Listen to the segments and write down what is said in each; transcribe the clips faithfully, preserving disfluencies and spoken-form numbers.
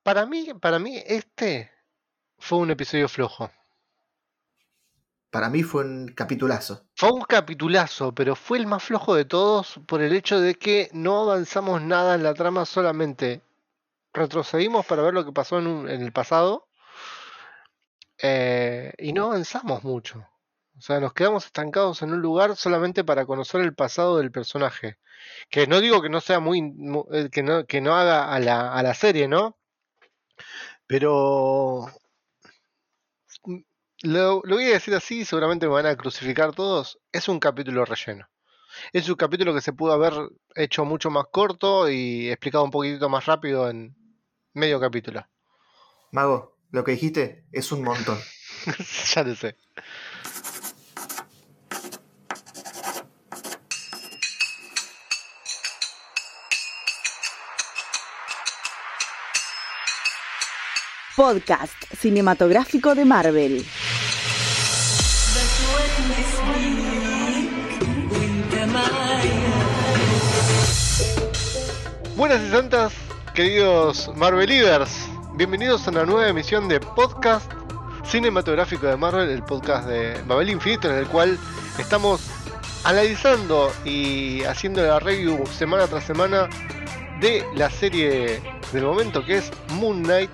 Para mí, para mí este fue un episodio flojo. Para mí fue un capitulazo. Fue un capitulazo, pero fue el más flojo de todos por el hecho de que no avanzamos nada en la trama, solamente retrocedimos para ver lo que pasó en, un- en el pasado eh, y no avanzamos mucho. O sea, nos quedamos estancados en un lugar solamente para conocer el pasado del personaje. Que no digo que no sea muy, mu- eh, que no, que no haga a la, a la serie, ¿no? Pero mm, lo, lo voy a decir así, seguramente me van a crucificar todos. Es un capítulo relleno. Es un capítulo que se pudo haber hecho mucho más corto y explicado un poquitito más rápido en medio capítulo. Mago, lo que dijiste es un montón. Ya lo sé. Podcast cinematográfico de Marvel. Buenas y santas, queridos Marvelivers. Bienvenidos a una nueva emisión de Podcast Cinematográfico de Marvel, el podcast de Babel Infinito, en el cual estamos analizando y haciendo la review semana tras semana de la serie del momento, que es Moon Knight.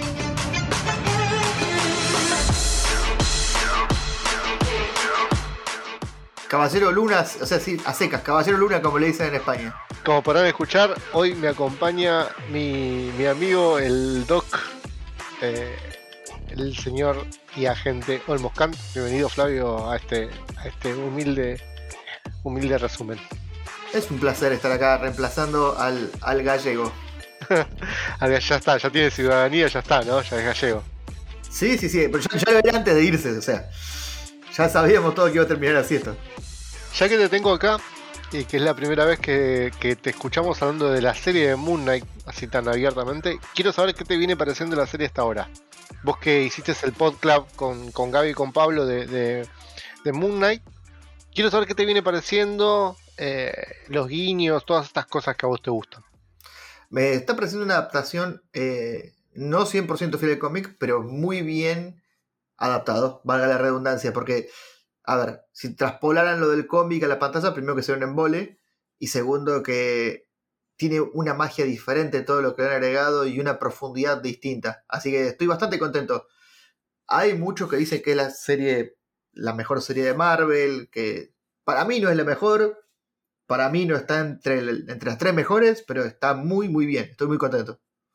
Caballero Luna, o sea, sí, a secas, Caballero Luna como le dicen en España. Como podrán escuchar, hoy me acompaña mi, mi amigo el Doc, eh, el señor y agente Olmos Kant. Bienvenido, Flavio, a este, a este humilde, humilde resumen. Es un placer estar acá reemplazando al, al gallego. Ya está, ya tiene ciudadanía, ya está, ¿no? Ya es gallego. Sí, sí, sí, pero ya, ya lo era antes de irse, o sea, ya sabíamos todo que iba a terminar así esto. Ya que te tengo acá, y que es la primera vez que, que te escuchamos hablando de la serie de Moon Knight, así tan abiertamente, quiero saber qué te viene pareciendo la serie hasta ahora. Vos que hiciste el podcast con, con Gaby y con Pablo de, de, de Moon Knight, quiero saber qué te viene pareciendo, eh, los guiños, todas estas cosas que a vos te gustan. Me está pareciendo una adaptación eh, no cien por ciento fiel al cómic, pero muy bien adaptado, valga la redundancia, porque, a ver, si traspolaran lo del cómic a la pantalla, primero que sea un embole, y segundo que tiene una magia diferente todo lo que le han agregado y una profundidad distinta. Así que estoy bastante contento. Hay muchos que dicen que es la serie, la mejor serie de Marvel, que para mí no es la mejor, para mí no está entre, el- entre las tres mejores, pero está muy muy bien, estoy muy contento.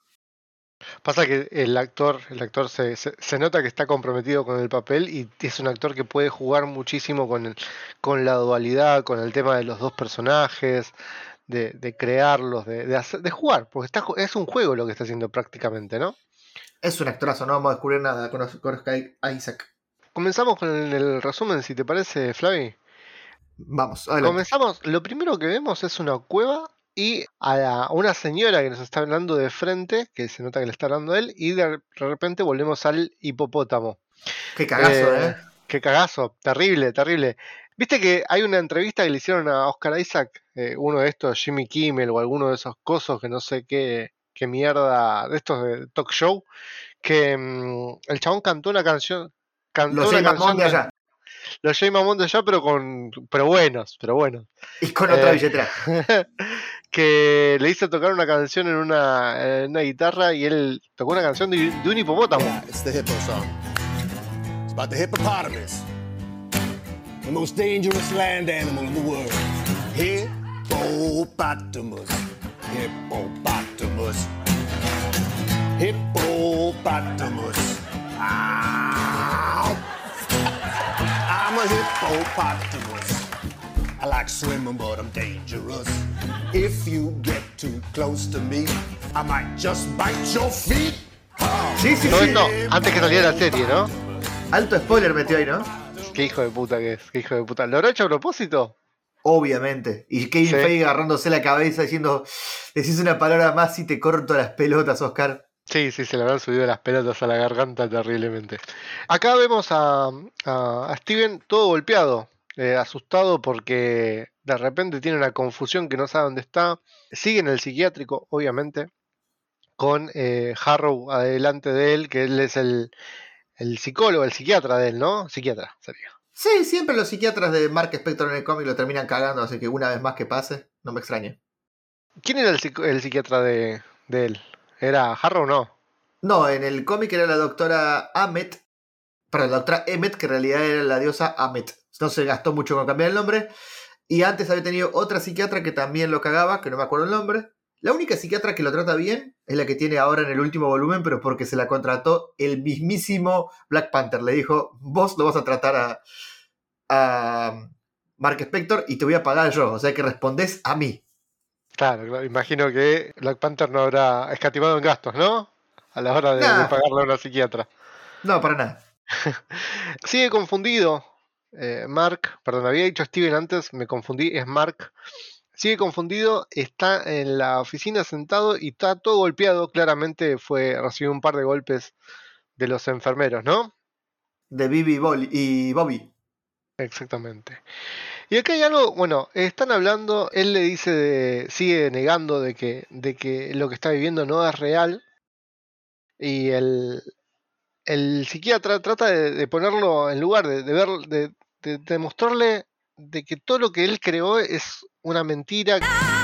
Pasa que el actor, el actor se, se, se nota que está comprometido con el papel y es un actor que puede jugar muchísimo con, el, con la dualidad, con el tema de los dos personajes, de, de crearlos, de, de, hacer, de jugar, porque está, es un juego lo que está haciendo prácticamente, ¿no? Es un actorazo, no vamos a descubrir nada con, con a Isaac. Comenzamos con el, el resumen, si te parece, Flavi. Vamos, adelante. Comenzamos, lo primero que vemos es una cueva y a, la, a una señora que nos está hablando de frente, que se nota que le está hablando a él, y de repente volvemos al hipopótamo. Qué cagazo, Eh, ¿eh? qué cagazo, terrible, terrible. Viste que hay una entrevista que le hicieron a Oscar Isaac, eh, uno de estos, Jimmy Kimmel o alguno de esos cosos que no sé qué, qué mierda, de estos de talk show, que mmm, el chabón cantó una canción, cantó Los una J. Mamón canción de de allá. los Jay Mamón de allá, pero con, pero buenos, pero buenos. Y con otra Eh, billetera. que le hizo tocar una canción en una, en una guitarra y él tocó una canción de, de un hipopótamo. Yeah, it's the hippo song. It's about the hippopotamus, the most dangerous land animal in the world. Hippopotamus, hippopotamus, hippopotamus. Ow! I'm a hippopotamus. I like swimming, but I'm dangerous. If you get too close to me, I might just bite your feet. Sí, sí, Todo sí. esto antes que saliera la serie, ¿no? Alto spoiler metió ahí, ¿no? Qué hijo de puta que es, qué hijo de puta. ¿Lo habrá hecho a propósito? Obviamente. Y Kevin Sí. Feige agarrándose la cabeza diciendo, decís una palabra más y te corto las pelotas, Oscar. Sí, sí, se le habrán subido las pelotas a la garganta terriblemente. Acá vemos a, a, a Steven todo golpeado, eh, asustado porque de repente tiene una confusión que no sabe dónde está. Sigue en el psiquiátrico, obviamente. con eh, Harrow adelante de él, que él es el, el psicólogo, el psiquiatra de él, ¿no? Psiquiatra sería. Sí, siempre los psiquiatras de Mark Spector en el cómic lo terminan cagando, así que una vez más que pase, no me extraña. ¿Quién era el, psico- el psiquiatra de, de él? ¿Era Harrow o no? No, en el cómic era la doctora Amet, perdón, la doctora Emmet, que en realidad era la diosa Amet. No se gastó mucho con cambiar el nombre. Y antes había tenido otra psiquiatra que también lo cagaba, que no me acuerdo el nombre. La única psiquiatra que lo trata bien es la que tiene ahora en el último volumen, pero porque se la contrató el mismísimo Black Panther. Le dijo, vos lo vas a tratar a, a Mark Spector y te voy a pagar yo. O sea que respondés a mí. Claro, claro, imagino que Black Panther no habrá escatimado en gastos, ¿no? A la hora de, de Nah, pagarle a una psiquiatra. no, para nada. Sigue confundido. eh, Mark, perdón, había dicho Steven antes, me confundí, es Mark. Sigue confundido, está en la oficina sentado y está todo golpeado. Claramente fue recibió un par de golpes de los enfermeros, ¿no? De Bibi Bol- y Bobby. Exactamente. Y acá hay algo, bueno, están hablando, él le dice, de, sigue negando de que, de que lo que está viviendo no es real. Y el, el psiquiatra trata de, de ponerlo en lugar, de, de ver, de, de, de mostrarle de que todo lo que él creó es una mentira,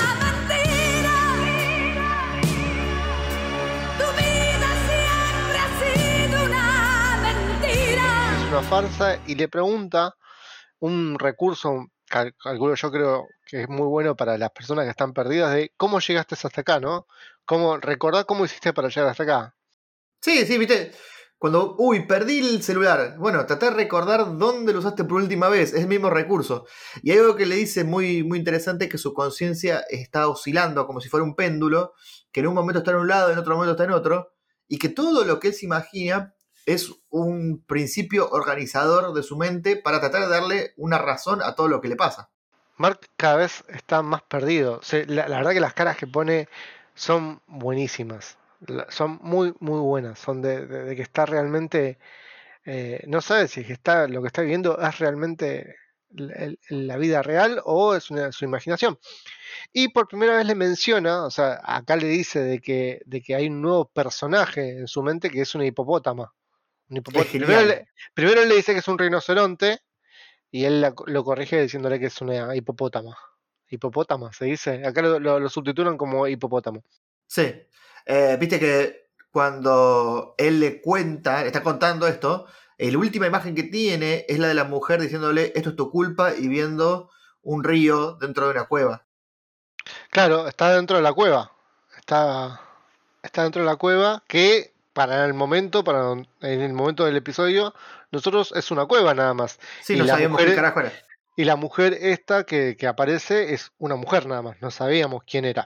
es una farsa, y le pregunta un recurso, cal- calculo yo creo que es muy bueno para las personas que están perdidas, de cómo llegaste hasta acá, ¿no? Cómo, recordá cómo hiciste para llegar hasta acá. Sí, sí, viste. Cuando, uy, perdí el celular. Bueno, traté de recordar dónde lo usaste por última vez. Es el mismo recurso. Y hay algo que le dice muy, muy interesante, que su conciencia está oscilando como si fuera un péndulo, que en un momento está en un lado, en otro momento está en otro, y que todo lo que él se imagina es un principio organizador de su mente para tratar de darle una razón a todo lo que le pasa. Mark cada vez está más perdido. O sea, la, la verdad que las caras que pone son buenísimas. La- son muy, muy buenas. Son de, de- de que está realmente. eh, no sabe si es que está, lo que está viviendo es realmente la, el- la vida real o es una- su imaginación. Y por primera vez le menciona, o sea, acá le dice de que, de que hay un nuevo personaje en su mente que es una hipopótama. Un Es hipopótamo. Primero, genial. le, primero le dice que es un rinoceronte y él la- lo corrige diciéndole que es una hipopótama. Hipopótama, se dice. Acá lo, lo- lo subtitulan como hipopótamo. Sí. Eh, viste que cuando él le cuenta, le está contando esto, eh, la última imagen que tiene es la de la mujer diciéndole esto es tu culpa y viendo un río dentro de una cueva. Claro, está dentro de la cueva. Está, está dentro de la cueva que para el momento, para en el momento del episodio, nosotros es una cueva nada más. Sí, Y no la sabíamos qué mujer, carajo era. y la mujer esta que, que aparece es una mujer nada más. No sabíamos quién era.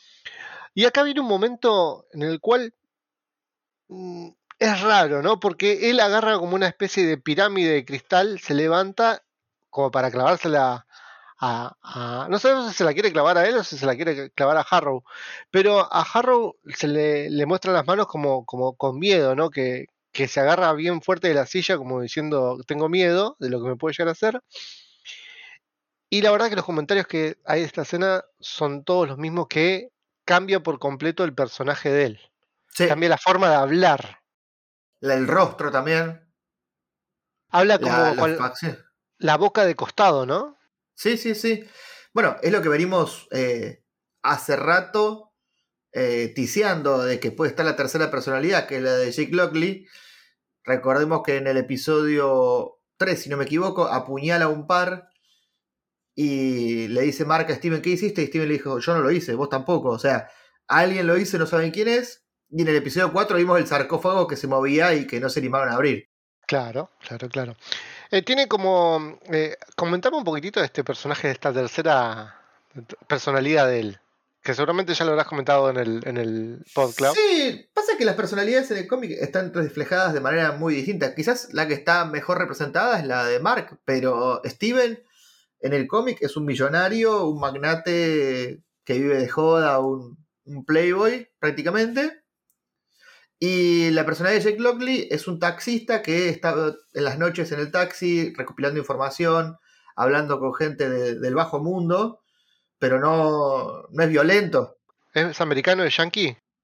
Y acá viene un momento en el cual mm, es raro, ¿no? Porque él agarra como una especie de pirámide de cristal, se levanta como para clavársela a, a- no sabemos si se la quiere clavar a él o si se la quiere clavar a Harrow, pero a Harrow se le, le muestran las manos como, como con miedo, ¿no? Que, que se agarra bien fuerte de la silla como diciendo tengo miedo de lo que me puede llegar a hacer. Y la verdad que los comentarios que hay de esta escena son todos los mismos, que cambia por completo el personaje de él. Sí, Cambia la forma de hablar. la- el rostro también, Habla la, como las con facciones. la boca de costado, ¿no? Sí, sí, sí. Bueno, es lo que venimos eh, hace rato eh, tiseando de que puede estar la tercera personalidad, que es la de Jake Lockley. Recordemos que en el episodio tres, si no me equivoco, apuñala a un par y le dice Mark a Steven, ¿qué hiciste? Y Steven le dijo, yo no lo hice, vos tampoco. O sea, alguien lo hizo, no saben quién es. Y en el episodio cuatro vimos el sarcófago que se movía y que no se animaron a abrir. Claro, claro, claro. Eh, tiene como... Eh, comentame un poquitito de este personaje, de esta tercera personalidad de él, que seguramente ya lo habrás comentado en el, en el podcast. Sí, pasa que las personalidades en el cómic están reflejadas de manera muy distinta. Quizás la que está mejor representada es la de Mark, pero Steven en el cómic es un millonario, un magnate que vive de joda, un, un playboy prácticamente. Y la personalidad de Jake Lockley es un taxista que está en las noches en el taxi recopilando información, hablando con gente de- del bajo mundo, pero no, no es violento. ¿Es americano, es yankee?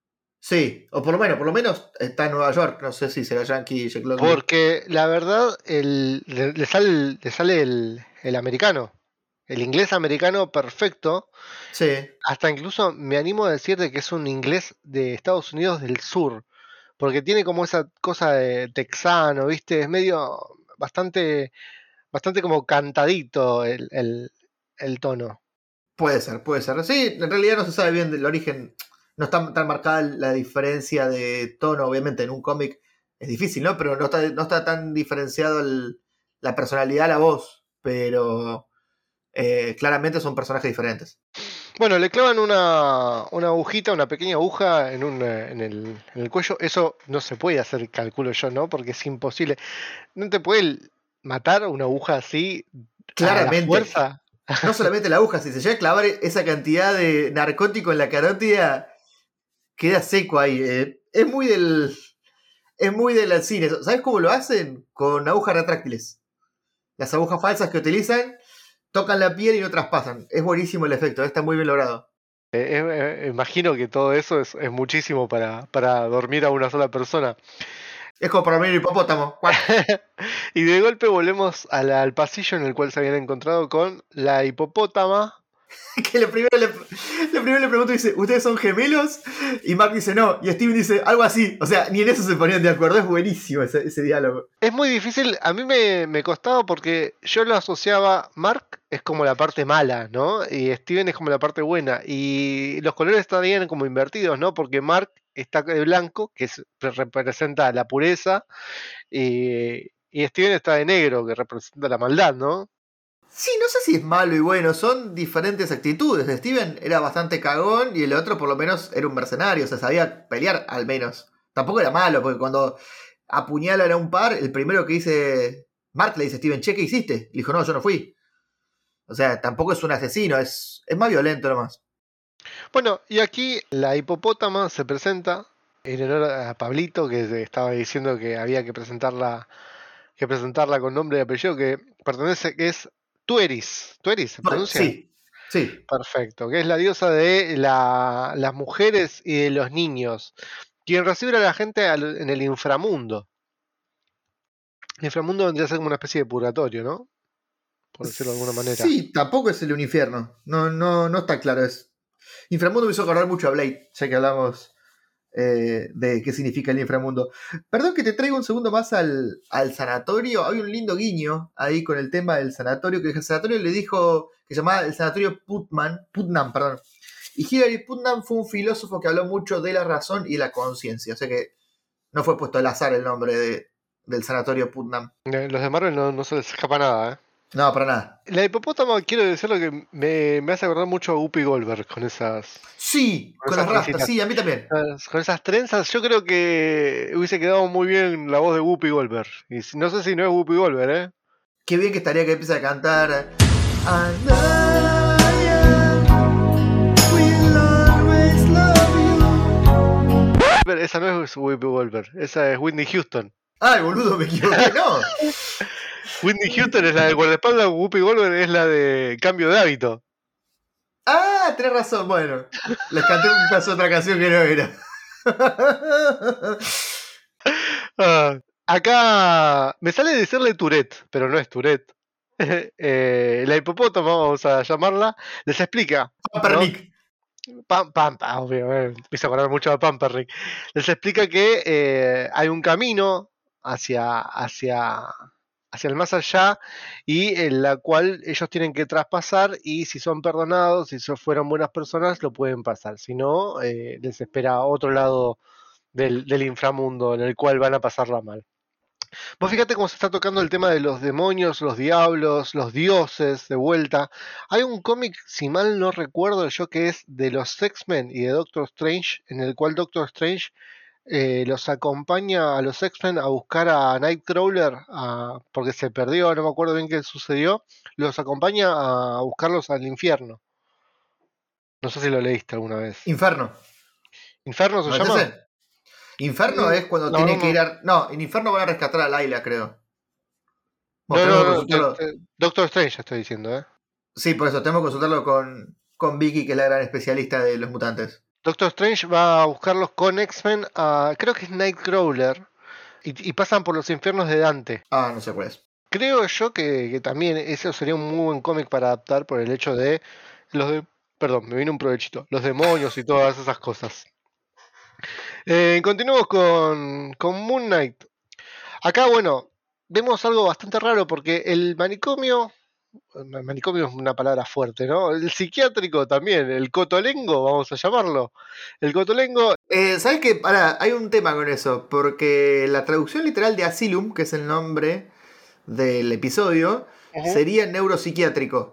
Sí, o por lo menos, por lo menos está en Nueva York. No sé si será Yankee Jack London. Porque la verdad, el, le, le sale, le sale el, el americano. El inglés americano perfecto. Sí. Hasta incluso me animo a decirte que es un inglés de Estados Unidos del sur. Porque tiene como esa cosa de texano, ¿viste? Es medio bastante, bastante como cantadito el, el, el tono. Puede ser, puede ser. Sí, en realidad no se sabe bien del origen. No está tan marcada la diferencia de tono, obviamente en un cómic es difícil, ¿no? Pero no está, no está tan diferenciado el, la personalidad, la voz. Pero eh, claramente son personajes diferentes. Bueno, le clavan una, una agujita, una pequeña aguja en, un, eh, en, el, en el cuello. Eso no se puede hacer, calculo yo, ¿no? Porque es imposible. No te puede matar una aguja así a la Claramente. fuerza. No solamente la aguja, si se llega a clavar esa cantidad de narcótico en la carótida, queda seco ahí. Eh. Es muy del. Es muy del cine. ¿Sabes cómo lo hacen? Con agujas retráctiles. Las agujas falsas que utilizan tocan la piel y no traspasan. Es buenísimo el efecto, está muy bien logrado. Eh, eh, imagino que todo eso es, es muchísimo para, para dormir a una sola persona. Es como para dormir el hipopótamo. Y de golpe volvemos a la- al pasillo en el cual se habían encontrado con la hipopótama. Que lo primero, le, lo primero le pregunto y dice, ¿ustedes son gemelos? Y Mark dice, no. Y Steven dice, algo así. O sea, ni en eso se ponían de acuerdo. Es buenísimo ese, ese diálogo. Es muy difícil, a mí me, me costaba porque yo lo asociaba, Mark es como la parte mala, ¿no? Y Steven es como la parte buena. Y los colores estarían como invertidos, ¿no? Porque Mark está de blanco, que es- representa la pureza, y, y Steven está de negro, que representa la maldad, ¿no? Sí, no sé si es malo y bueno. Son diferentes actitudes. Steven era bastante cagón y el otro por lo menos era un mercenario. O sea, sabía pelear al menos. Tampoco era malo, porque cuando apuñalan a un par, el primero que dice... Mark le dice a Steven, che, ¿qué hiciste? Le dijo, no, yo no fui. O sea, tampoco es un asesino, es, es más violento nomás. Bueno, y aquí la hipopótama se presenta en honor a Pablito, que estaba diciendo que había que presentarla, que presentarla con nombre y apellido, que pertenece, que es Tueris. ¿Tueris se Bueno, pronuncia? sí, sí. Perfecto, que es la diosa de la- las mujeres y de los niños, quien recibe a la gente al- en el inframundo. El inframundo vendría a ser como una especie de purgatorio, ¿no? Por decirlo de alguna manera. Sí, tampoco es el infierno. No, no, no está claro. Es... Inframundo me hizo acordar mucho a Blade, ya que hablamos eh, de qué significa el inframundo. Perdón que te traigo un segundo más al, al sanatorio. Hay un lindo guiño ahí con el tema del sanatorio, que el sanatorio le dijo que se llamaba el sanatorio Putman, Putnam, perdón. Y Hilary Putnam fue un filósofo que habló mucho de la razón y la conciencia. O sea que no fue puesto al azar el nombre de, del sanatorio Putnam. Eh, Los de Marvel no, no se les escapa nada, ¿eh? No, para nada. La hipopótamo, quiero decirlo que me, me hace acordar mucho a Whoopi Goldberg con esas, Sí, con con las esas rastas, trencitas. sí, a mí también. Con esas trenzas. Yo creo que hubiese quedado muy bien la voz de Whoopi Goldberg. Y si- no sé si no es Whoopi Goldberg, ¿eh? Qué bien que estaría que empiece a cantar. Anaya, we'll always love you. Pero esa no es Whoopi Goldberg, esa es Whitney Houston. Ay, boludo, me equivoqué, no. Whitney Houston es la de guardaespaldas, Whoopi Goldberg es la de cambio de hábito. Ah, tenés razón, bueno. Les canté un pedazo de otra canción que no era. Ah, acá me sale decirle Tourette, pero no es Tourette. Eh, la hipopótamo, vamos a llamarla, les explica. ¿no? Pampernick. Pam, pam, pam, obvio, eh, me hizo acordar mucho a Pampernick. Les explica que eh, hay un camino hacia, hacia, hacia el más allá y en la cual ellos tienen que traspasar y si son perdonados, si so- fueron buenas personas, lo pueden pasar. Si no, eh, les espera otro lado del, del inframundo en el cual van a pasarla mal. Vos fíjate cómo se está tocando el tema de los demonios, los diablos, los dioses de vuelta. Hay un cómic, si mal no recuerdo yo, que es de los X-Men y de Doctor Strange, en el cual Doctor Strange eh, los acompaña a los X-Men a buscar a Nightcrawler, a- porque se perdió, no me acuerdo bien qué sucedió. Los acompaña a buscarlos al infierno. No sé si lo leíste alguna vez. Inferno. ¿Infierno se ¿No es llama? ese? Inferno Mm, es cuando no, tiene no, que no. ir a... No, en Inferno van a rescatar a Laila, creo. No, Bueno, tenemos que no, no, te- consultarlo. te- Doctor Strange estoy diciendo, ¿eh? Sí, por eso tenemos que consultarlo con, con Vicky, que es la gran especialista de los mutantes. Doctor Strange va a buscarlos con X-Men a, creo que es Nightcrawler, y, y pasan por los infiernos de Dante. Ah, no sé cuál es. Creo yo que, que también eso sería un muy buen cómic para adaptar por el hecho de los de... Perdón, me vino un provechito. Los demonios y todas esas cosas. Eh, continuamos con, con Moon Knight. Acá, bueno, vemos algo bastante raro porque el manicomio... El manicomio es una palabra fuerte, ¿no? El psiquiátrico también, el cotolengo, vamos a llamarlo. El cotolengo... Eh, ¿Sabes qué? Pará, hay un tema con eso, porque la traducción literal de Asylum, que es el nombre del episodio, uh-huh. sería neuropsiquiátrico.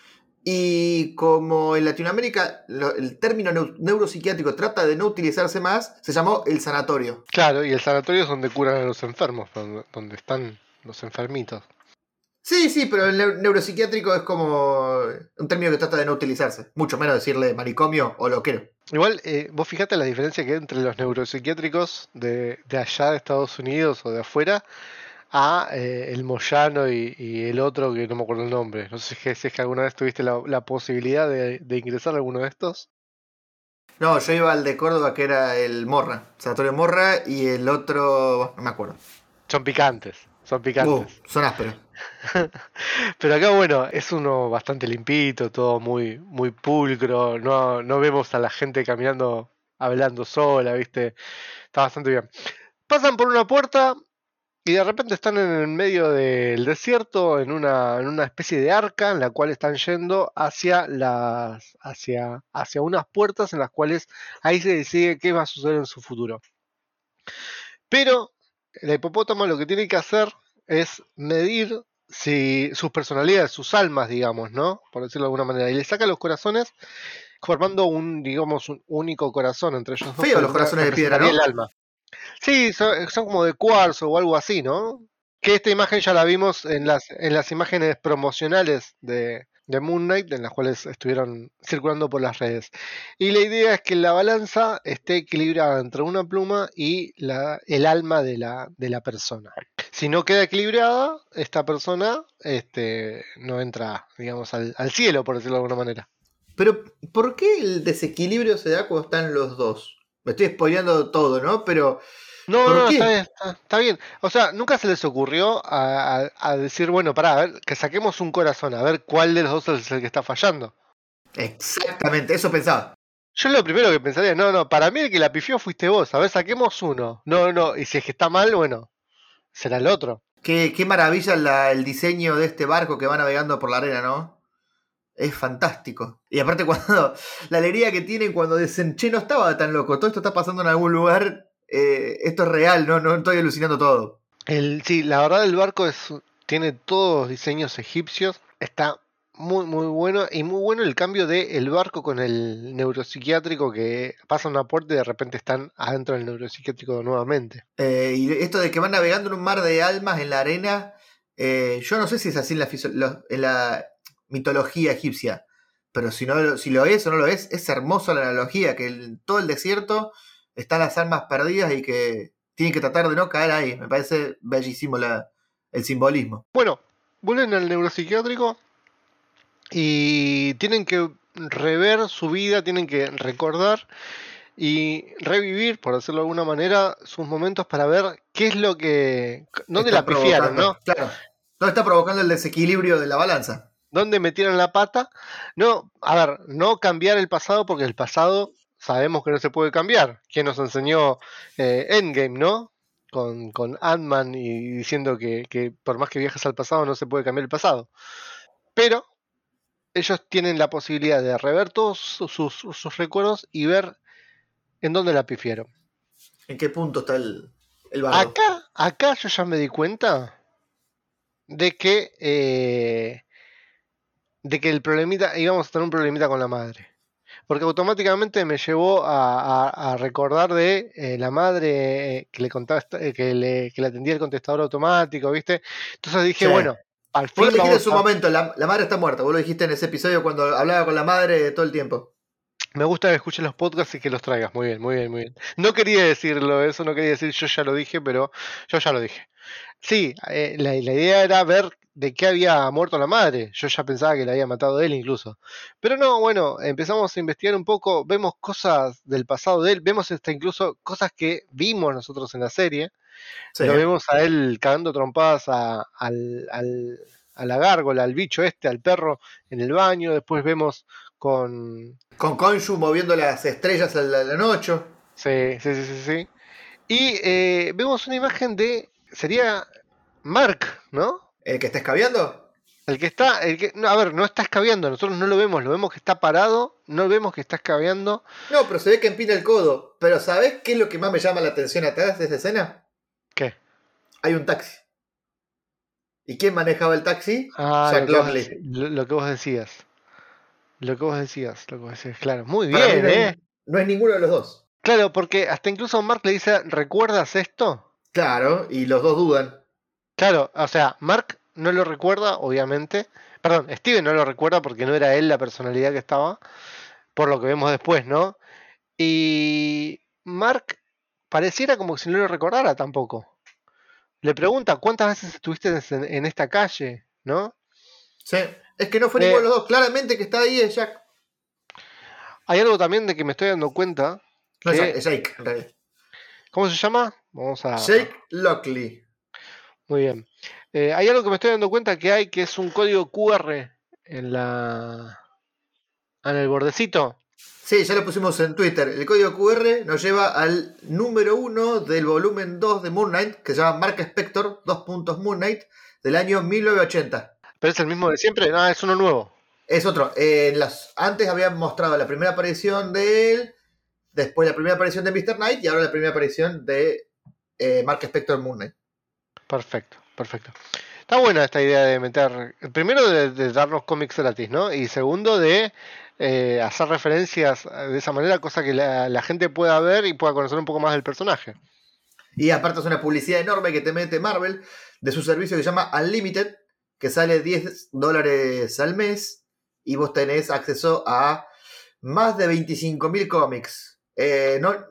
Y como en Latinoamérica lo, el término neu- neuropsiquiátrico trata de no utilizarse más, se llamó el sanatorio. Claro, y el sanatorio es donde curan a los enfermos, donde, donde están los enfermitos. Sí, sí, pero el neu- neuropsiquiátrico es como un término que trata de no utilizarse. Mucho menos decirle manicomio o loquero. Igual, eh, vos fijate la diferencia que hay entre los neuropsiquiátricos de, de allá de Estados Unidos o de afuera a eh, el Moyano y, y el otro que no me acuerdo el nombre. No sé si es, si es que alguna vez tuviste la, la posibilidad de, de ingresar a alguno de estos. No, yo iba al de Córdoba que era el Morra, Sanatorio Morra, y el otro, no me acuerdo. Son picantes, son picantes. Uh, son ásperos. Pero acá, bueno, es uno bastante limpito, todo muy, muy pulcro. No, no vemos a la gente caminando, hablando sola, ¿viste? Está bastante bien. Pasan por una puerta y de repente están en el medio del desierto, en una, en una especie de arca en la cual están yendo hacia las, hacia, hacia unas puertas en las cuales ahí se decide qué va a suceder en su futuro. Pero el hipopótamo lo que tiene que hacer es medir si sus personalidades, sus almas, digamos, ¿no? Por decirlo de alguna manera. Y le saca los corazones formando un, digamos, un único corazón entre ellos dos. Feo los corazones de piedra, ¿no? El alma. Sí, son, son como de cuarzo o algo así, ¿no? Que esta imagen ya la vimos en las, en las imágenes promocionales de, de Moon Knight, en las cuales estuvieron circulando por las redes. Y la idea es que la balanza esté equilibrada entre una pluma y la, el alma de la, de la persona. Si no queda equilibrada, esta persona este, no entra, digamos, al, al cielo, por decirlo de alguna manera. Pero, ¿por qué el desequilibrio se da cuando están los dos? Me estoy spoileando todo, ¿no? Pero... No, ¿por no, qué? Está, bien, está, está bien. O sea, nunca se les ocurrió a, a, a decir, bueno, pará, a ver, que saquemos un corazón, a ver cuál de los dos es el que está fallando. Exactamente, eso pensaba. Yo lo primero que pensaría, no, no, para mí el que la pifió fuiste vos, a ver, saquemos uno. No, no, y si es que está mal, bueno, será el otro. Qué, qué maravilla la, el diseño de este barco que va navegando por la arena, ¿no? Es fantástico. Y aparte cuando la alegría que tienen cuando dicen, che, no estaba tan loco, todo esto está pasando en algún lugar, eh, esto es real, no, no estoy alucinando todo. El, sí, la verdad el barco es, tiene todos los diseños egipcios, está muy muy bueno y muy bueno el cambio de el barco con el neuropsiquiátrico que pasa una puerta y de repente están adentro del neuropsiquiátrico nuevamente. Eh, y esto de que van navegando en un mar de almas en la arena, eh, yo no sé si es así en la, fiso- lo- en la mitología egipcia, pero si, no, si lo es o no lo es, es hermosa la analogía, que en todo el desierto están las almas perdidas y que tienen que tratar de no caer ahí. Me parece bellísimo la, el simbolismo. Bueno, vuelven al neuropsiquiátrico y tienen que rever su vida, tienen que recordar y revivir, por decirlo de alguna manera, sus momentos para ver qué es lo que... ¿Dónde Está la pifiaron, provocando, no? Claro. No está provocando el desequilibrio de la balanza. ¿Dónde metieron la pata? No, a ver, no cambiar el pasado porque el pasado sabemos que no se puede cambiar. ¿Quién nos enseñó eh, Endgame, no? Con, con Ant-Man y diciendo que, que por más que viajes al pasado no se puede cambiar el pasado. Pero ellos tienen la posibilidad de rever todos sus, sus, sus recuerdos y ver en dónde la pifiaron. ¿En qué punto está el, el bardo? Acá, acá yo ya me di cuenta de que eh, de que el problemita, íbamos a tener un problemita con la madre. Porque automáticamente me llevó a, a, a recordar de eh, la madre eh, que le contaba eh, que le, que le atendía el contestador automático, ¿viste? Entonces dije, Sí. bueno, al Vos fin lo dijiste en vamos su a... momento, la, la madre está muerta. Vos lo dijiste en ese episodio cuando hablaba con la madre todo el tiempo. Me gusta que escuches los podcasts y que los traigas. Muy bien, muy bien, muy bien. No quería decirlo, eso no quería decir, yo ya lo dije, pero yo ya lo dije. Sí, eh, la, la idea era ver de que había muerto la madre. Yo ya pensaba que la había matado él incluso. Pero no, bueno, empezamos a investigar un poco, vemos cosas del pasado de él, vemos hasta incluso cosas que vimos nosotros en la serie. Sí. Lo vemos a él cagando trompadas a, al, al, a la gárgola, al bicho este, al perro en el baño. Después vemos con... Con Khonshu moviendo las estrellas a la, la noche. Sí, sí, sí, sí, sí. Y eh, vemos una imagen de... Sería Mark, ¿no? ¿El que está escabeando? El que está... El que, no, a ver, no está escabeando. Nosotros no lo vemos. Lo vemos que está parado. No vemos que está escabeando. No, pero se ve que empina el codo. Pero ¿sabés qué es lo que más me llama la atención atrás de esa escena? ¿Qué? Hay un taxi. ¿Y quién manejaba el taxi? Ah, Jack lo que, vos, Lockley. deci- lo, lo que vos decías. Lo que vos decías. Lo que vos decías. Claro. Muy Para mí bien, no ¿eh? es, no es ninguno de los dos. Claro, porque hasta incluso Mark le dice, ¿recuerdas esto? Claro, y los dos dudan. Claro, o sea, Mark no lo recuerda, obviamente. Perdón, Steven no lo recuerda porque no era él la personalidad que estaba, por lo que vemos después, ¿no? Y Mark pareciera como si no lo recordara tampoco. Le pregunta, ¿cuántas veces estuviste en, en esta calle? ¿No? Sí. Es que no fue Eh, ninguno de los dos. Claramente que está ahí es Jack. Hay algo también de que me estoy dando cuenta. No es que- Jack, es Jake, en realidad. ¿Cómo se llama? Vamos a... Jake Lockley. Muy bien. Eh, hay algo que me estoy dando cuenta que hay, que es un código Q R en la... en el bordecito. Sí, ya lo pusimos en Twitter. El código Q R nos lleva al número uno del volumen dos de Moon Knight, que se llama Mark Spector, dos puntos Moon Knight, del año mil novecientos ochenta. ¿Pero es el mismo de siempre? No, es uno nuevo. Es otro. Eh, las, antes habían mostrado la primera aparición de él, después la primera aparición de míster Knight y ahora la primera aparición de eh, Mark Spector Moon Knight. Perfecto, perfecto. Está buena esta idea de meter, primero de, de darnos cómics gratis, ¿no? Y segundo de eh, hacer referencias de esa manera, cosa que la, la gente pueda ver y pueda conocer un poco más del personaje. Y aparte es una publicidad enorme que te mete Marvel de su servicio que se llama Unlimited, que sale diez dólares al mes y vos tenés acceso a más de veinticinco mil cómics. Eh, no,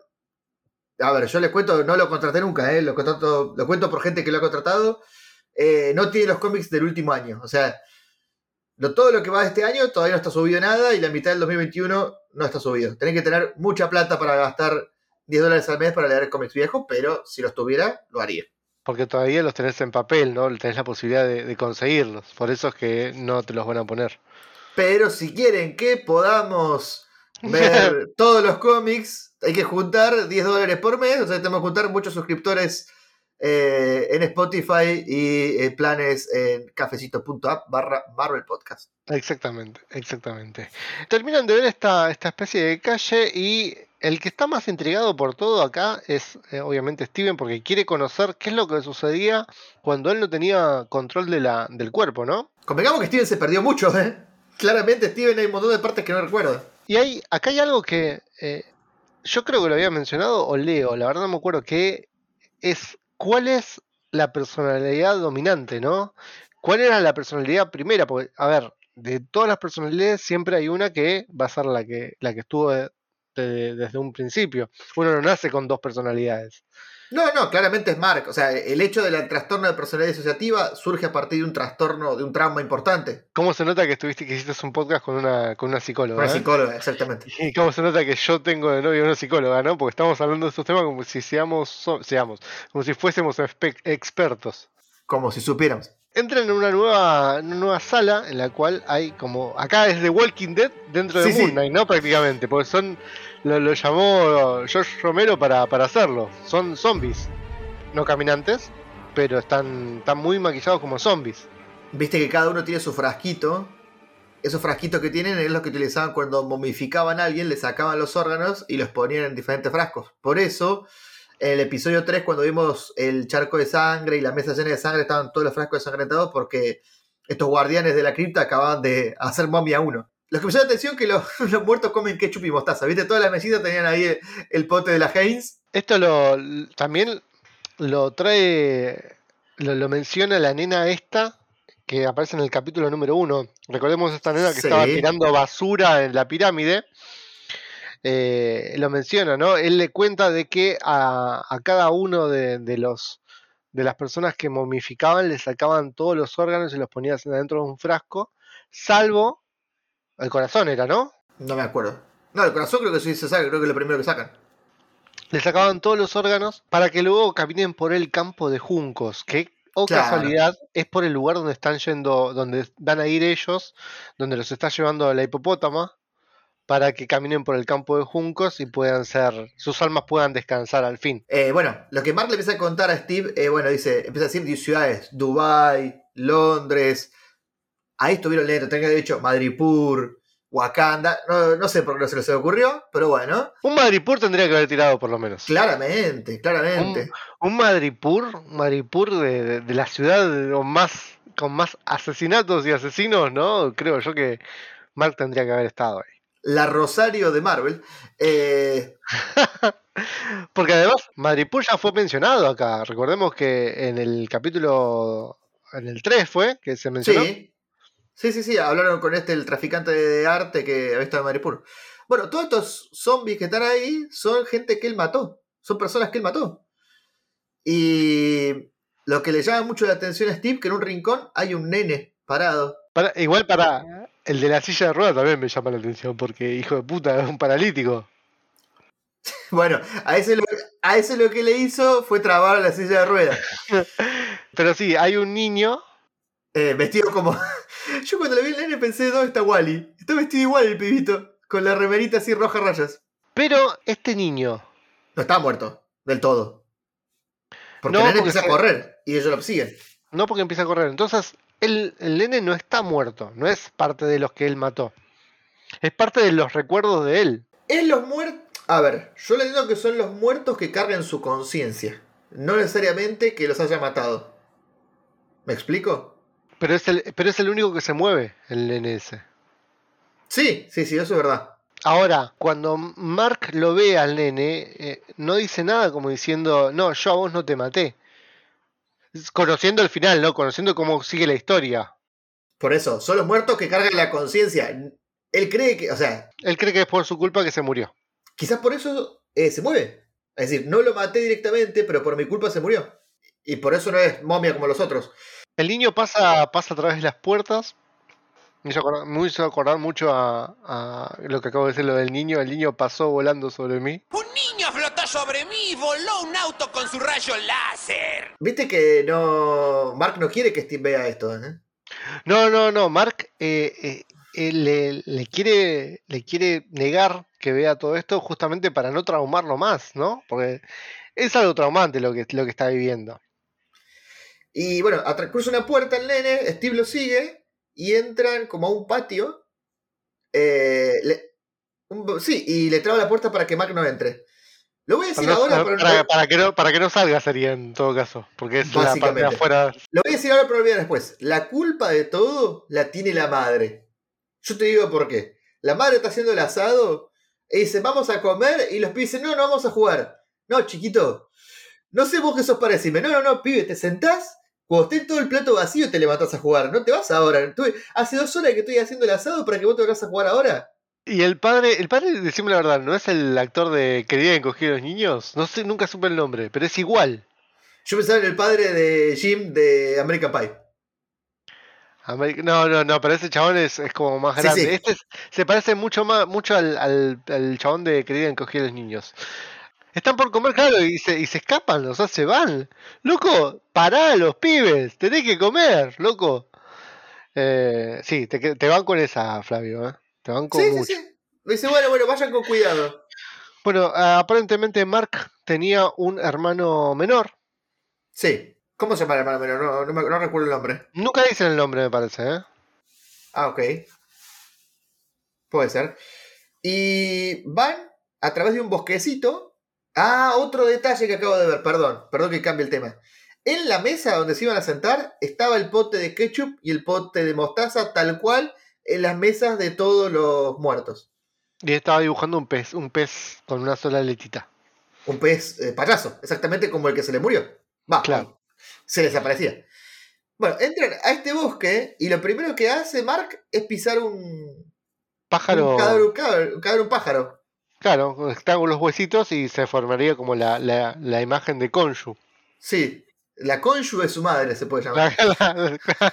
a ver, yo les cuento, no lo contraté nunca, eh, lo, contrato, lo cuento por gente que lo ha contratado. Eh, no tiene los cómics del último año. O sea, lo, todo lo que va de este año todavía no está subido nada y la mitad del dos mil veintiuno no está subido. Tenés que tener mucha plata para gastar diez dólares al mes para leer cómics viejos, pero si los tuviera, lo haría. Porque todavía los tenés en papel, ¿no? Tenés la posibilidad de, de conseguirlos. Por eso es que no te los van a poner. Pero si quieren que podamos ver todos los cómics, hay que juntar diez dólares por mes. O sea, tenemos que juntar muchos suscriptores eh, en Spotify y eh, planes en cafecito.app barra Marvel Podcast. Exactamente, exactamente. Terminan de ver esta, esta especie de calle y el que está más intrigado por todo acá es eh, obviamente Steven, porque quiere conocer qué es lo que sucedía cuando él no tenía control de la, del cuerpo, ¿no? Convengamos que Steven se perdió mucho, ¿eh? Claramente Steven hay un montón de partes que no recuerda. Y hay, acá hay algo que eh, yo creo que lo había mencionado o Leo, la verdad no me acuerdo, que es cuál es la personalidad dominante, ¿no? ¿Cuál era la personalidad primera? Porque, a ver, de todas las personalidades siempre hay una que va a ser la que, la que estuvo de- de- desde un principio. Uno no nace con dos personalidades. No, no, claramente es Mark. O sea, el hecho del trastorno de personalidad disociativa surge a partir de un trastorno, de un trauma importante. ¿Cómo se nota que estuviste, que hiciste un podcast con una, con una psicóloga? Una ¿eh? psicóloga, exactamente. Y cómo se nota que yo tengo de novia una psicóloga, ¿no? Porque estamos hablando de estos temas como si seamos, so- seamos como si fuésemos espe- expertos. Como si supiéramos. Entran en una nueva, una nueva sala en la cual hay como. Acá es The Walking Dead dentro de Sí, Moon sí. Knight, ¿no? Prácticamente. Porque son. Lo, lo llamó George Romero para, para hacerlo. Son zombies. No caminantes. Pero están, están muy maquillados como zombies. Viste que cada uno tiene su frasquito. Esos frasquitos que tienen es los que utilizaban cuando momificaban a alguien, le sacaban los órganos y los ponían en diferentes frascos. Por eso, en el episodio tres, cuando vimos el charco de sangre y la mesa llena de sangre, estaban todos los frascos ensangrentados porque estos guardianes de la cripta acababan de hacer momia a uno. Lo que me llama la atención es que los, los muertos comen ketchup y mostaza. ¿Viste? Todas las mesitas tenían ahí el, el pote de la Heinz. Esto lo también lo trae. Lo, lo menciona la nena esta. Que aparece en el capítulo número uno. Recordemos esta nena que Sí. estaba tirando basura en la pirámide. Eh, lo menciona, ¿no? Él le cuenta de que a, a cada uno de, de los de las personas que momificaban, le sacaban todos los órganos y los ponían adentro de un frasco, salvo el corazón era, ¿no? No me acuerdo. No, el corazón creo que sí se saca, creo que es lo primero que sacan. Le sacaban todos los órganos para que luego caminen por el campo de juncos, que, o Claro. casualidad, es por el lugar donde están yendo, donde van a ir ellos, donde los está llevando la hipopótama, para que caminen por el campo de juncos y puedan ser, sus almas puedan descansar al fin. Eh, bueno, lo que Mark le empieza a contar a Steve, eh, bueno, dice, empieza a decir ciudades, Dubái, Londres, ahí estuvieron leyendo, tengo dicho Madripoor, Wakanda, no, no sé por qué no se les ocurrió, pero bueno, Un Madripoor tendría que haber tirado por lo menos. claramente, claramente. Un Madripoor, un Madripoor de, de, de la ciudad con más, con más asesinatos y asesinos, ¿no? Creo yo que Mark tendría que haber estado ahí. La Rosario de Marvel. Eh, Porque además, Madripoor ya fue mencionado acá. Recordemos que en el capítulo, en el tres fue, que se mencionó. sí, sí, sí, sí, hablaron con este, el traficante de arte que había estado en Madripoor. Bueno, todos estos zombies que están ahí son gente que él mató, son personas que él mató. Y lo que le llama mucho la atención a Steve, que en un rincón hay un nene parado. Para, igual para el de la silla de ruedas también me llama la atención, porque hijo de puta, es un paralítico. Bueno, a ese, lo, a ese lo que le hizo fue trabar la silla de ruedas. Pero sí, hay un niño. Eh, vestido como... Yo cuando le vi el nene pensé, ¿dónde está Wally? Está vestido igual el pibito, con la remerita así roja rayas. Pero este niño... No está muerto, del todo. Porque No, el nene porque empieza se- a correr y ellos lo siguen. No, porque empieza a correr. Entonces, el, el nene no está muerto. No es parte de los que él mató. Es parte de los recuerdos de él. Es los muertos... A ver, yo le digo que son los muertos que cargan su conciencia. No necesariamente que los haya matado. ¿Me explico? Pero es el, pero es el único que se mueve, el nene ese. Sí, sí, sí, eso es verdad. Ahora, cuando Mark lo ve al nene, eh, no dice nada como diciendo, no, yo a vos no te maté. Es conociendo el final, ¿no? Conociendo cómo sigue la historia. Por eso, son los muertos que cargan la conciencia. Él cree que, o sea, Él cree que es por su culpa que se murió. quizás por eso eh, se mueve. Es decir, no lo maté directamente, pero por mi culpa se murió. Y por eso no es momia como los otros. El niño pasa, pasa a través de las puertas. Me hizo acordar, me hizo acordar mucho a, a lo que acabo de decir, lo del niño. El niño pasó volando sobre mí. Un niño flotó sobre mí y voló un auto con su rayo láser. Viste que no. Mark no quiere que Steve vea esto, ¿eh? No, no, no. Mark eh, eh, eh, le, le quiere, le quiere negar que vea todo esto justamente para no traumarlo más, ¿no? Porque es algo traumante lo que, lo que está viviendo. Y bueno, atra- cruza una puerta el nene, Steve lo sigue y entran como a un patio. Eh, le- un- sí, y le traba la puerta para que Mark no entre. Lo voy a decir Para, no- ahora, pero para- para que no, para que no salga sería en todo caso. Porque es la parte de Básicamente. afuera. Lo voy a decir ahora, pero lo olvidé después. La culpa de todo la tiene la madre. Yo te digo por qué. La madre está haciendo el asado y dice, vamos a comer, y los pibes dicen, no, no vamos a jugar. No, chiquito, no sé vos qué sos para decirme. No, no, no, pibe, te sentás, cuando esté todo el plato vacío te levantás a jugar. No te vas ahora. Estuve- hace dos horas que estoy haciendo el asado para que vos te vayas a jugar ahora. Y el padre, el padre, decime la verdad, ¿no es el actor de Querida encogida a los niños? No sé, nunca supe el nombre, pero es igual. Yo pensaba en el padre de Jim de American Pie. Ameri- No, no, no, pero ese chabón es, es como más Sí, grande. sí. Este es- se parece mucho más, mucho al, al, al chabón de Querida encogida a los niños. Están por comer, claro, y se, y se escapan, o sea, se van. Loco, pará los pibes, tenés que comer, loco. Eh, sí, te, que- te van con esa, Flavio, ¿eh? Te van con Sí, mucho. sí, sí. Me dice, bueno, bueno, vayan con cuidado. Bueno, aparentemente Mark tenía un hermano menor. Sí. ¿Cómo se llama el hermano menor? No, no, me- no recuerdo el nombre. Nunca dicen el nombre, me parece, ¿eh? Ah, ok. Puede ser. Y van a través de un bosquecito. Ah, otro detalle que acabo de ver. Perdón, perdón que cambie el tema. En la mesa donde se iban a sentar estaba el pote de ketchup y el pote de mostaza tal cual en las mesas de todos los muertos. Y estaba dibujando un pez, un pez con una sola letita. Un pez eh, payaso, exactamente como el que se le murió. Va, Claro. se desaparecía. Bueno, entran a este bosque y lo primero que hace Mark es pisar un, Pájaro. un cadáver, un cadáver, un cadáver, un pájaro. Claro, está con los huesitos y se formaría como la, la, la imagen de Konshu. Sí, La cónyuge de su madre se puede llamar. La- la-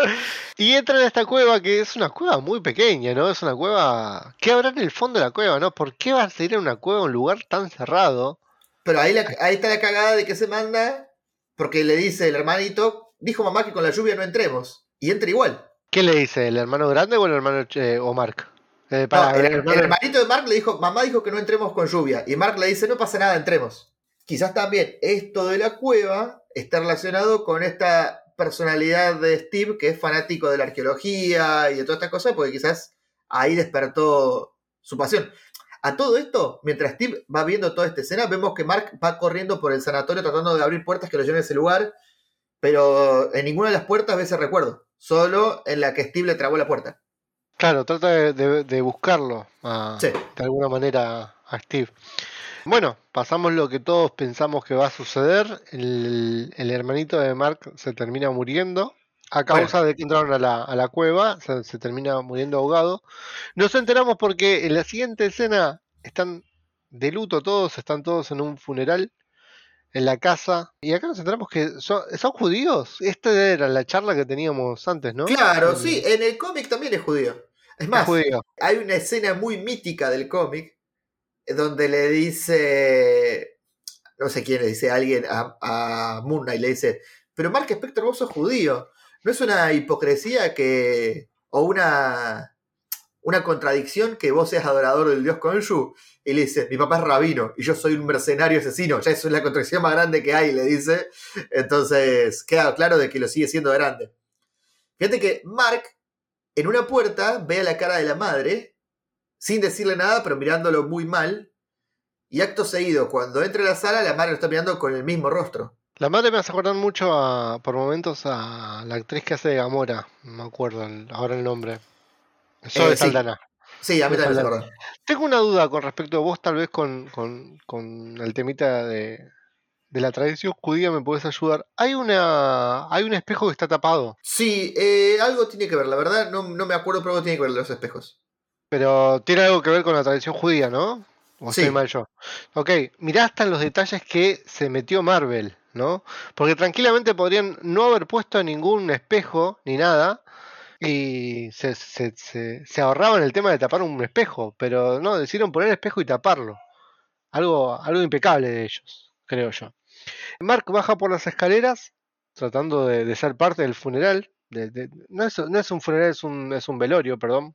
y entra en esta cueva que es una cueva muy pequeña, ¿no? Es una cueva... ¿Qué habrá en el fondo de la cueva, no? ¿Por qué vas a ir a una cueva, a un lugar tan cerrado? Pero ahí, la, ahí está la cagada de que se manda, porque le dice el hermanito, dijo mamá que con la lluvia no entremos. Y entra igual. ¿Qué le dice? ¿El hermano grande o el hermano eh, o Mark? Eh, No, para, el, el el hermano- hermanito de Mark le dijo, mamá dijo que no entremos con lluvia. Y Mark le dice, no pasa nada, entremos. Quizás también esto de la cueva está relacionado con esta personalidad de Steve, que es fanático de la arqueología y de todas estas cosas, porque quizás ahí despertó su pasión. A todo esto, mientras Steve va viendo toda esta escena, vemos que Mark va corriendo por el sanatorio tratando de abrir puertas que lo lleven a ese lugar, pero en ninguna de las puertas ve ese recuerdo, solo en la que Steve le trabó la puerta. Claro, trata de, de- de buscarlo a- Sí. de alguna manera a Steve. Bueno, pasamos lo que todos pensamos que va a suceder. El, el hermanito de Mark se termina muriendo. A causa Bueno. de que entraron a la, a la cueva, se, se termina muriendo ahogado. Nos enteramos porque en la siguiente escena están de luto todos, están todos en un funeral en la casa. Y acá nos enteramos que son, son judíos. Esta era la charla que teníamos antes, ¿no? Claro, El- sí, en el cómic también es judío. Es es más, judío. hay una escena muy mítica del cómic donde le dice, no sé quién le dice a alguien, a, a Moon Knight, le dice, pero Mark Spector, vos sos judío. ¿No es una hipocresía que, o una, una contradicción que vos seas adorador del dios Khonshu? Y le dice, mi papá es rabino y yo soy un mercenario asesino. Ya eso es la contradicción más grande que hay, le dice. Entonces queda claro de que lo sigue siendo grande. Fíjate que Mark, en una puerta, ve a la cara de la madre, sin decirle nada, pero mirándolo muy mal. Y acto seguido, cuando entra a la sala, la madre lo está mirando con el mismo rostro. La madre me hace acordar mucho a, por momentos a la actriz que hace de Gamora, no me acuerdo el- ahora el nombre. Zoe Eh, sí. Saldana. Sí, a mí Zoe también me Saldana. acuerdo. Tengo una duda con respecto a vos, tal vez con, con, con el temita de, de la tradición judía me podés ayudar. Hay una hay un espejo que está tapado, Sí, eh, algo tiene que ver, la verdad, no, no me acuerdo, pero algo tiene que ver los espejos. pero tiene algo que ver con la tradición judía, ¿no? ¿O estoy Sí. mal yo? Ok, mirá hasta en los detalles que se metió Marvel, ¿no? Porque tranquilamente podrían no haber puesto ningún espejo ni nada y se, se, se, se ahorraban el tema de tapar un espejo, pero no, decidieron poner espejo y taparlo. Algo, algo impecable de ellos, creo yo. Mark baja por las escaleras tratando de, de ser parte del funeral. De, de- no, es, no es un funeral, es un, es un velorio, perdón.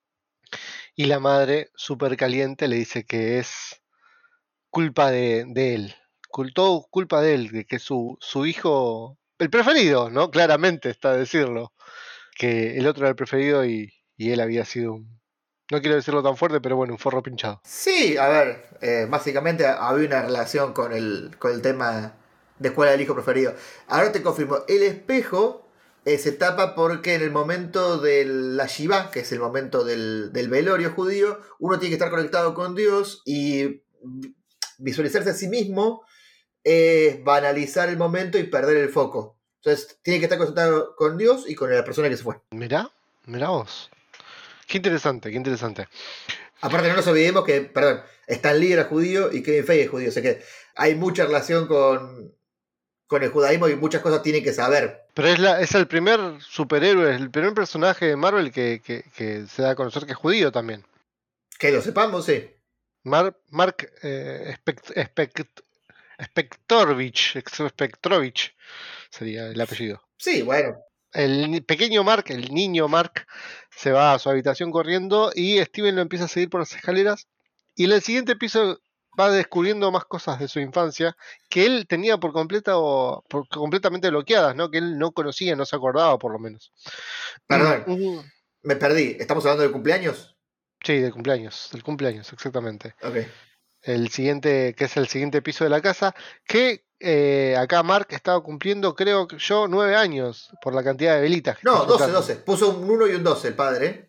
Y la madre, súper caliente, le dice que es culpa de, de él. Cul- todo culpa de él, de que su, su hijo, el preferido, ¿no? Claramente está a decirlo. Que el otro era el preferido y, y él había sido un, no quiero decirlo tan fuerte, pero bueno, un forro pinchado. Sí, a ver, eh, básicamente había una relación con el, con el tema de cuál era el hijo preferido. Ahora te confirmo, el espejo eh, se tapa porque en el momento de la Shiva, que es el momento del, del velorio judío, uno tiene que estar conectado con Dios y visualizarse a sí mismo es banalizar el momento y perder el foco. Entonces tiene que estar conectado con Dios y con la persona que se fue. Mirá, mirá vos. Qué interesante, qué interesante. Aparte no nos olvidemos que, perdón, Stan Lee era judío y Kevin Feige es judío, o sea que hay mucha relación con, con el judaísmo y muchas cosas tienen que saber. Pero es, la, es el primer superhéroe, es el primer personaje de Marvel que, que, que se da a conocer que es judío también. Que lo sepamos, sí. Mar, Mark eh, Spect, Spect, Spectorovich, Spectrovich sería el apellido. Sí, bueno. El ni- pequeño Mark, el niño Mark, se va a su habitación corriendo y Steven lo empieza a seguir por las escaleras. Y en el siguiente piso va descubriendo más cosas de su infancia que él tenía por completa o por, completamente bloqueadas, ¿no? Que él no conocía, no se acordaba por lo menos. Perdón, Mm, me perdí. ¿Estamos hablando del cumpleaños? Sí, del cumpleaños, del cumpleaños, exactamente. Ok. El siguiente, que es el siguiente piso de la casa, que eh, acá Mark estaba cumpliendo, creo que yo, nueve años por la cantidad de velitas. que No, está doce, juntando. doce. Puso un uno y un doce el padre, ¿eh?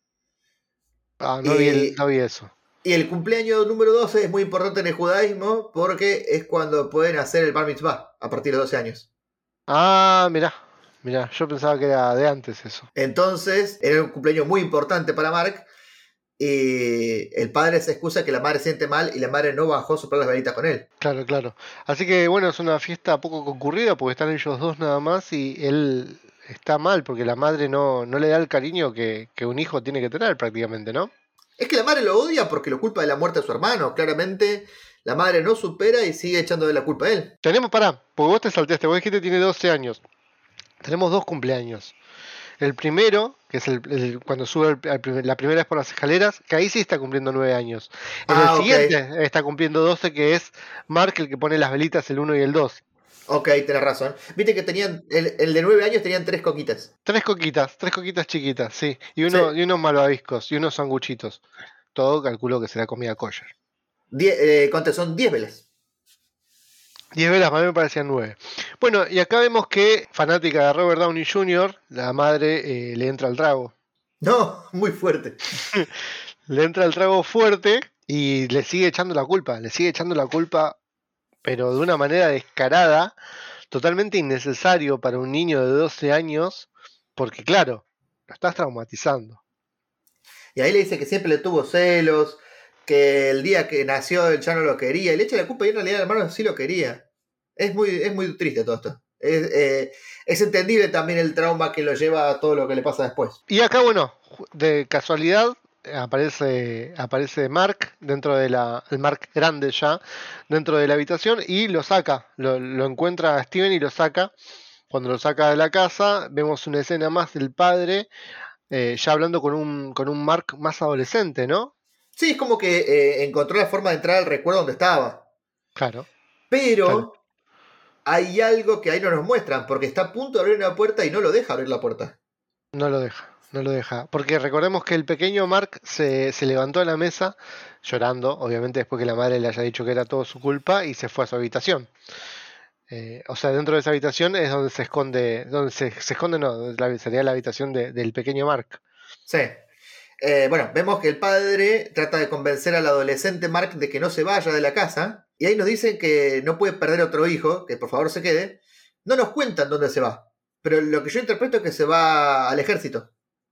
Ah, no, vi el- Y, no vi eso. y el cumpleaños número doce es muy importante en el judaísmo porque es cuando pueden hacer el bar mitzvah a partir de doce años. Ah, mirá, mirá, yo pensaba que era de antes eso. Entonces, era un cumpleaños muy importante para Mark. Y el padre se excusa que la madre se siente mal y la madre no bajó a soplar las velitas con él. Claro, claro. Así que bueno, es una fiesta poco concurrida porque están ellos dos nada más y él está mal porque la madre no, no le da el cariño que, que un hijo tiene que tener prácticamente, ¿no? Es que la madre lo odia porque lo culpa de la muerte de su hermano. Claramente la madre no supera y sigue echándole la culpa a él. Tenemos, pará, porque vos te salteaste, vos dijiste que tiene doce años. Tenemos dos cumpleaños. El primero, que es el, el- cuando sube el- al primer- la primera vez por las escaleras, que ahí sí está cumpliendo nueve años. En Ah, el ok. siguiente está cumpliendo doce, que es Mark el que pone las velitas, el uno y el dos. Ok, tenés razón. Viste que tenían, el, el de nueve años tenían tres coquitas. Tres coquitas, tres coquitas chiquitas, sí. Y, uno, Sí. y unos malvaviscos, y unos sanguchitos. Todo calculo que será comida kosher. Die, eh, Conte, son diez velas. Diez velas, a mí me parecían nueve. Bueno, y acá vemos que, fanática de Robert Downey junior, la madre eh, le entra al trago. No, muy fuerte. Le entra el trago fuerte y le sigue echando la culpa. Le sigue echando la culpa, pero de una manera descarada, totalmente innecesario para un niño de doce años, porque claro, lo estás traumatizando. Y ahí le dice que siempre le tuvo celos, que el día que nació él ya no lo quería. Y le echa la culpa y en realidad el hermano sí lo quería. Es muy, es muy triste todo esto. Es, eh, es entendible también el trauma que lo lleva a todo lo que le pasa después. Y acá, bueno, de casualidad aparece aparece Mark dentro de la el Mark grande ya dentro de la habitación y lo saca, lo, lo encuentra a Steven y lo saca. Cuando lo saca de la casa vemos una escena más del padre eh, ya hablando con un con un Mark más adolescente, ¿no? Sí, es como que eh, encontró la forma de entrar al recuerdo donde estaba. Claro, Pero claro, hay algo que ahí no nos muestran, porque está a punto de abrir una puerta y no lo deja abrir la puerta. no lo deja. No lo deja, porque recordemos que el pequeño Mark se, se levantó de la mesa llorando, obviamente después que la madre le haya dicho que era todo su culpa y se fue a su habitación. Eh, o sea, dentro de esa habitación es donde se esconde, donde se, se esconde, no, la- sería la habitación de- del pequeño Mark. Sí. Eh, bueno, vemos que el padre trata de convencer al adolescente Mark de que no se vaya de la casa. Y ahí nos dicen que no puede perder otro hijo, que por favor se quede. No nos cuentan dónde se va. Pero lo que yo interpreto es que se va al ejército.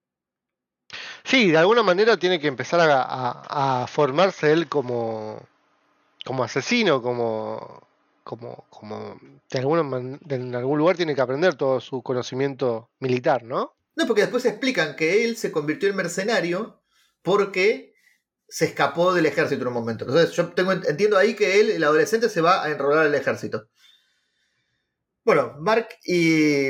Sí, de alguna manera tiene que empezar a, a- a formarse él como, como asesino, como, como, como de, alguna man- de- en algún lugar tiene que aprender todo su conocimiento militar, ¿no? No, porque después explican que él se convirtió en mercenario porque se escapó del ejército en un momento. Entonces yo tengo, entiendo ahí que él, el adolescente, se va a enrolar al ejército. Bueno, Mark y,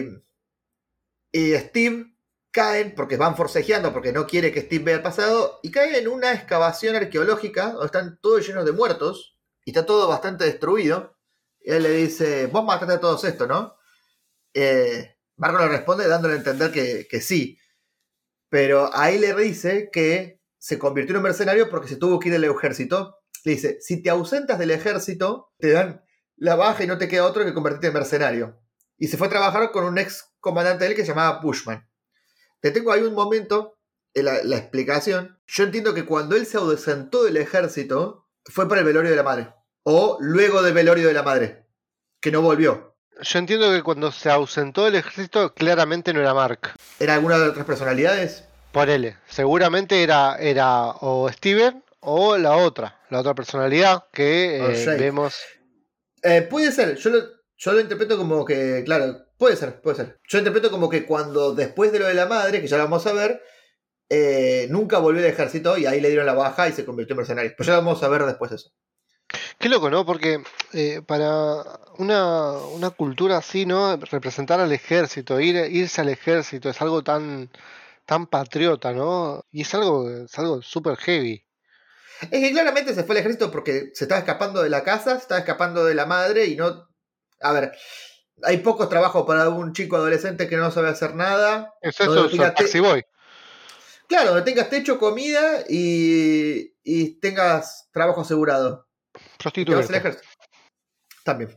y Steve caen, porque van forcejeando, porque no quiere que Steve vea el pasado, y caen en una excavación arqueológica donde están todos llenos de muertos, y está todo bastante destruido. Y él le dice, vos mataste a todos esto, ¿no? Eh, Marco le responde dándole a entender que, que sí. Pero ahí le dice que se convirtió en un mercenario porque se tuvo que ir del ejército. Le dice, si te ausentas del ejército, te dan la baja y no te queda otro que convertirte en mercenario. Y se fue a trabajar con un ex comandante de él que se llamaba Bushman. Te tengo ahí un momento en la, la explicación. Yo entiendo que cuando él se ausentó del ejército, fue para el velorio de la madre. O luego del velorio de la madre, que no volvió. Yo entiendo que cuando se ausentó del ejército claramente no era Mark. ¿Era alguna de otras personalidades? Ponele, seguramente era, era o Steven o la otra, la otra personalidad que O eh, Jake. vemos. Eh, puede ser, yo lo, yo lo interpreto como que, claro, puede ser, puede ser. Yo interpreto como que cuando después de lo de la madre, que ya lo vamos a ver, eh, nunca volvió al ejército y ahí le dieron la baja y se convirtió en mercenario. Pues ya lo vamos a ver después de eso. Qué loco, ¿no? Porque eh, para una, una cultura así, ¿no? Representar al ejército, ir, irse al ejército es algo tan, tan patriota, ¿no? Y es algo, es algo súper heavy. Es que claramente se fue al ejército porque se estaba escapando de la casa, se estaba escapando de la madre y no... A ver, hay pocos trabajos para un chico adolescente que no sabe hacer nada. Es eso, donde es tenga un taxi boy. Claro, donde tengas techo, comida y, y tengas trabajo asegurado. Y te vas al Prostituirte. ejército. También.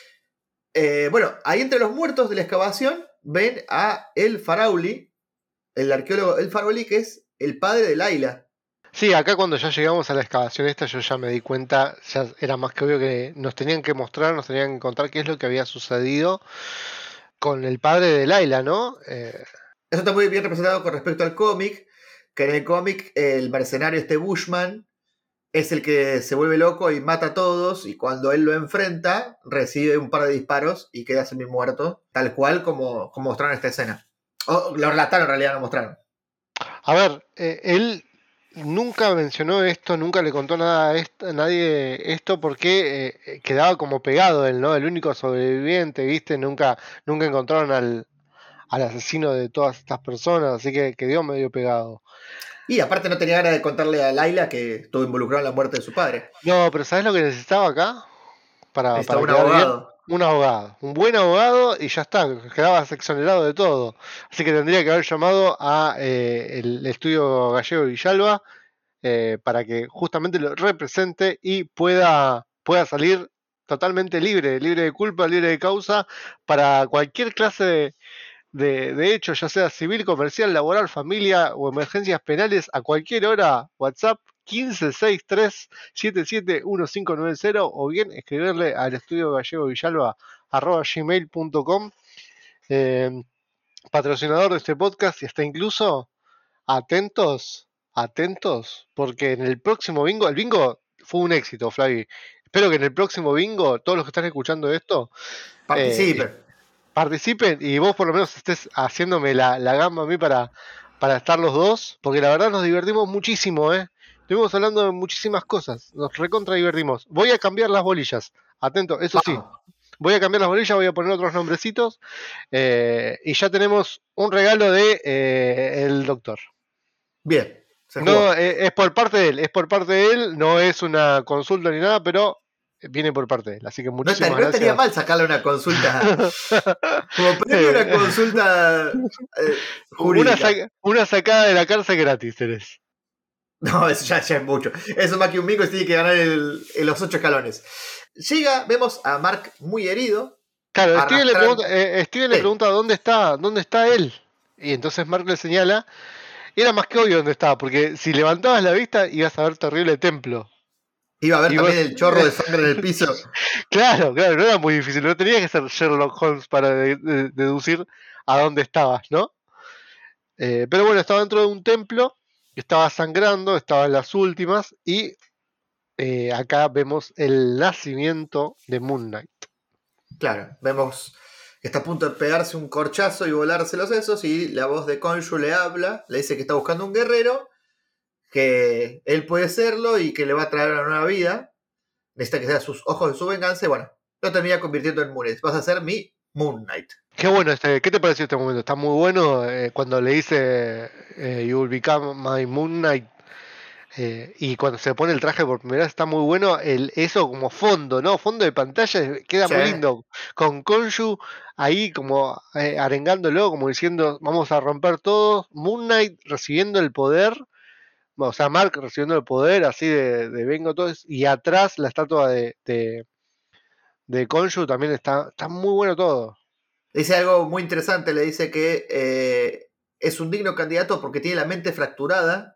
Eh, bueno, ahí entre los muertos de la excavación ven a El Farauli, el arqueólogo El Farauli, que es el padre de Laila. Sí, acá cuando ya llegamos a la excavación esta, yo ya me di cuenta, ya era más que obvio que nos tenían que mostrar, nos tenían que contar qué es lo que había sucedido con el padre de Laila, ¿no? Eh, Eso está muy bien representado con respecto al cómic. que en el cómic el mercenario este Bushman es el que se vuelve loco y mata a todos, y cuando él lo enfrenta, recibe un par de disparos y queda semi-muerto, tal cual como, como mostraron esta escena. O lo relataron, en realidad no mostraron. A ver, eh, él nunca mencionó esto, nunca le contó nada a, esto, a nadie esto porque eh, quedaba como pegado él, ¿no? El único sobreviviente, ¿viste? Nunca, nunca encontraron al, al asesino de todas estas personas, así que quedó medio pegado. Y aparte no tenía ganas de contarle a Layla que estuvo involucrado en la muerte de su padre. No, pero ¿sabes lo que necesitaba acá? Para, Necesita para un quedar abogado. bien, un abogado. Un buen abogado y ya está, quedaba exonerado de todo. Así que tendría que haber llamado a eh, el estudio Gallego Villalba eh, para que justamente lo represente y pueda, pueda salir totalmente libre, libre de culpa, libre de causa, para cualquier clase de, de, de hecho, ya sea civil, comercial, laboral, familia o emergencias penales, a cualquier hora. WhatsApp quince sesenta y tres setenta y siete quince noventa o bien escribirle al estudio Gallego Villalba arroba gmail punto com, eh, patrocinador de este podcast, y está incluso atentos, atentos, porque en el próximo bingo, el bingo fue un éxito, Flavi. Espero que en el próximo bingo, todos los que están escuchando esto, Participen. eh, participen y vos por lo menos estés haciéndome la, la gamba a mí para, para estar los dos, porque la verdad nos divertimos muchísimo, ¿eh? Estuvimos hablando de muchísimas cosas, nos recontra divertimos. Voy a cambiar las bolillas, atento, eso sí, Vamos. voy a cambiar las bolillas, voy a poner otros nombrecitos eh, y ya tenemos un regalo de eh, el doctor. Bien. Se No, jugó. eh, es por parte de él, es por parte de él, no es una consulta ni nada, pero viene por parte de él, así que No, muchísimas estaría, no estaría gracias. mal sacarle una consulta. Como premio, una consulta eh, Una, jurídica. saca- una sacada de la cárcel gratis tenés. No, eso ya, ya es mucho. Eso más que un bingo, tiene que ganar el, el- los ocho escalones. Llega, vemos a Mark muy herido. Claro, Steven, le Arrastran- pregunta, eh, Steven le Sí. pregunta dónde está, dónde está él. Y entonces Mark le señala. Era más que obvio dónde estaba, porque si levantabas la vista ibas a ver terrible templo. Iba a ver Y también vos- el chorro de sangre en el piso. Claro, claro, no era muy difícil, no tenías que ser Sherlock Holmes para de- de- deducir a dónde estabas, ¿no? Eh, pero bueno, estaba dentro de un templo, estaba sangrando, estaba en las últimas, y eh, acá vemos el nacimiento de Moon Knight. Claro, vemos que está a punto de pegarse un corchazo y volarse los sesos, y la voz de Khonshu le habla, le dice que está buscando un guerrero, que él puede serlo y que le va a traer una nueva vida. Necesita que sea sus ojos de su venganza, y bueno, lo termina convirtiendo en Moon Knight. Vas a ser mi Moon Knight. Qué bueno, este, ¿qué te pareció este momento? Está muy bueno eh, cuando le dice eh, You will become my Moon Knight. Eh, y cuando se pone el traje por primera vez está muy bueno, el, eso como fondo, ¿no? Fondo de pantalla eh, queda Sí. muy lindo. Con Khonshu ahí como eh, arengándolo, como diciendo vamos a romper todo. Moon Knight recibiendo el poder, o sea, Mark recibiendo el poder así de, de vengo todo. Y atrás la estatua de, de, de Khonshu también está, está muy bueno todo. Dice algo muy interesante, le dice que eh, es un digno candidato porque tiene la mente fracturada.